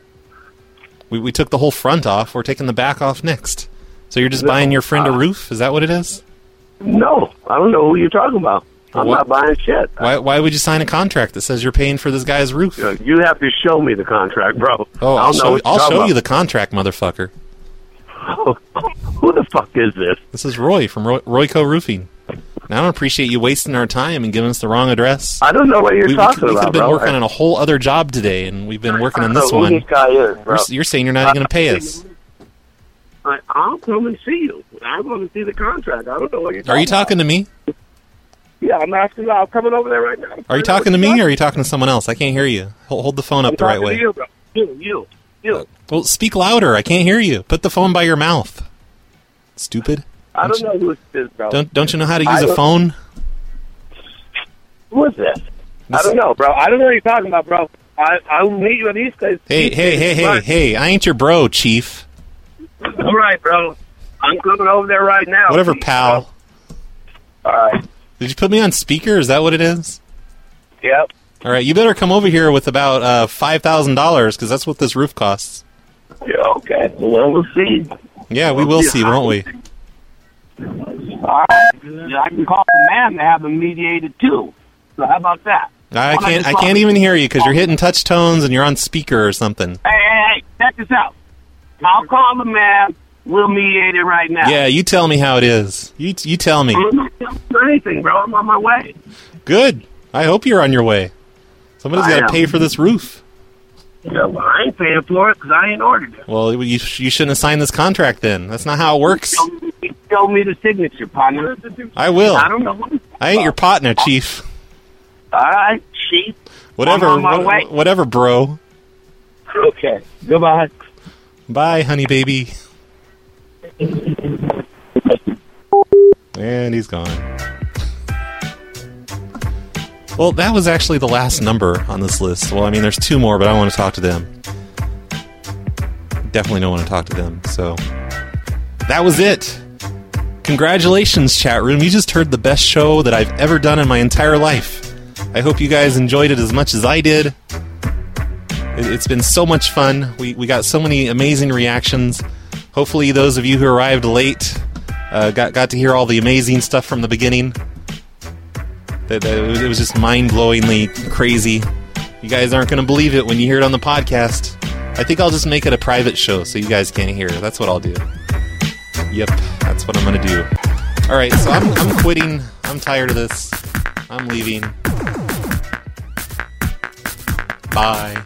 We took the whole front off. We're taking the back off next. So you're just buying your friend a roof? Is that what it is?
No, I don't know who you're talking about. I'm not buying shit.
Why would you sign a contract that says you're paying for this guy's roof?
You have to show me the contract, bro.
Oh, I'll show you the contract, motherfucker.
Who the fuck is this?
This is Roy from Royco Roofing. Now, I don't appreciate you wasting our time and giving us the wrong address.
I don't know what you're talking
we could
about,
have been
bro.
working on a whole other job today, and we've been working on this
Who
one.
this guy is, bro.
You're saying you're not even going to pay us.
I'll come and see you. I want to see the contract. I don't know what you're talking about.
Are you talking to me?
Yeah, I'm asking. I'm coming over there right now.
Are you talking to me, or are you talking to someone else? I can't hear you. Hold the phone up the right way.
You, bro. You.
Well, speak louder. I can't hear you. Put the phone by your mouth. Stupid.
I don't know who this is, bro.
Don't you know how to use a phone?
Who is this? I don't know, bro. I don't know what you're talking about, bro. I'll meet you at East Coast.
Hey, I ain't your bro, Chief.
All right, bro. I'm coming over there right now.
Whatever, pal.
All right.
Did you put me on speaker? Is that what it is?
Yep.
All right, you better come over here with about $5,000, because that's what this roof costs.
Yeah, okay. Well, we'll see.
Yeah, we will see, won't we?
All right. I can call the man to have them mediated, too. So how about that?
I can't even hear you because you're hitting touch tones and you're on speaker or something.
Hey, check this out. I'll call the man. We'll mediate it right now.
Yeah, you tell me how it is. You tell me.
I'm not telling you anything, bro. I'm on my way.
Good. I hope you're on your way. Somebody's got to pay for this roof.
Yeah, well, I ain't paying for it because I ain't ordered it.
Well, you shouldn't have signed this contract then. That's not how it works.
Show me the signature, partner.
I will.
I don't know.
I ain't your partner, Chief.
All right, Chief.
Whatever.
I'm on my way.
Whatever, bro.
Okay. Goodbye.
Bye, honey baby. And he's gone. Well, that was actually the last number on this list. Well, I mean, there's two more, but I want to talk to them. Definitely don't want to talk to them. So, that was it. Congratulations, chat room. You just heard the best show that I've ever done in my entire life. I hope you guys enjoyed it as much as I did. It's been so much fun. We got so many amazing reactions. Hopefully those of you who arrived late got to hear all the amazing stuff from the beginning. It was just mind-blowingly crazy. You guys aren't going to believe it when you hear it on the podcast. I think I'll just make it a private show so you guys can't hear it. That's what I'll do. Yep, that's what I'm going to do. Alright, so I'm quitting. I'm tired of this. I'm leaving. Bye.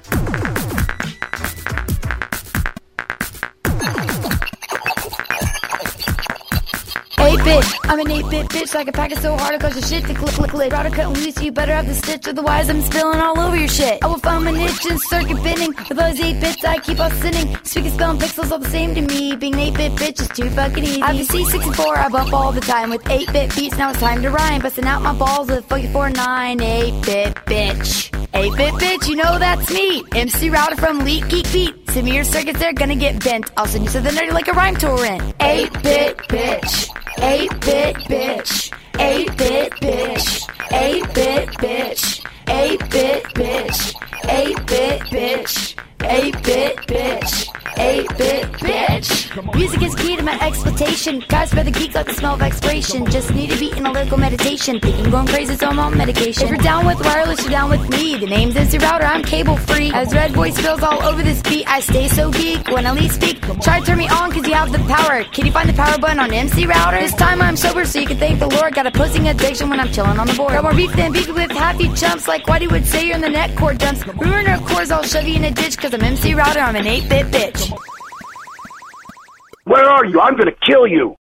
I'm an 8-bit bitch, like a pack of so hard, it cause your shit to click. Router cut loose, you better have the stitch, otherwise I'm spilling all over your shit. I will find my niche in circuit bending, with all these 8 bits I keep on sinning. Speaking, spelling, pixels all the same to me, being an 8-bit bitch is too fucking easy. I have C64, I bump all the time, with 8-bit beats, now it's time to rhyme. Busting out my balls with 449, 8-bit bitch. 8-bit bitch, you know that's me. MC Router from Leak Geek Beat. Send me your circuits, they're gonna get bent. I'll send you to the nerdy like a rhyme torrent. 8-bit bitch. 8-bit bitch. 8-bit bitch. 8-bit bitch. 8-bit bitch. 8-bit bitch. 8-bit bitch. 8-bit bitch. Music is key to my exploitation. Guys spread the geek like the smell of expiration. Just need to be in a lyrical meditation. Thinking going crazy, so I'm on medication. If you're down with wireless, you're down with me. The name's MC Router, I'm cable free. As red voice spills all over this beat, I stay so geek when I least speak. Try to turn me on cause you have the power. Can you find the power button on MC Router? This time I'm sober so you can thank the Lord. Got a pussing addiction when I'm chilling on the board. Got more beef than beef with happy chumps. Like Whitey would say, you're in the net cord dumps. Ruin our cores, I'll shove you in a ditch cause I'm MC Router, I'm an 8-bit bitch.
Where are you? I'm gonna kill you.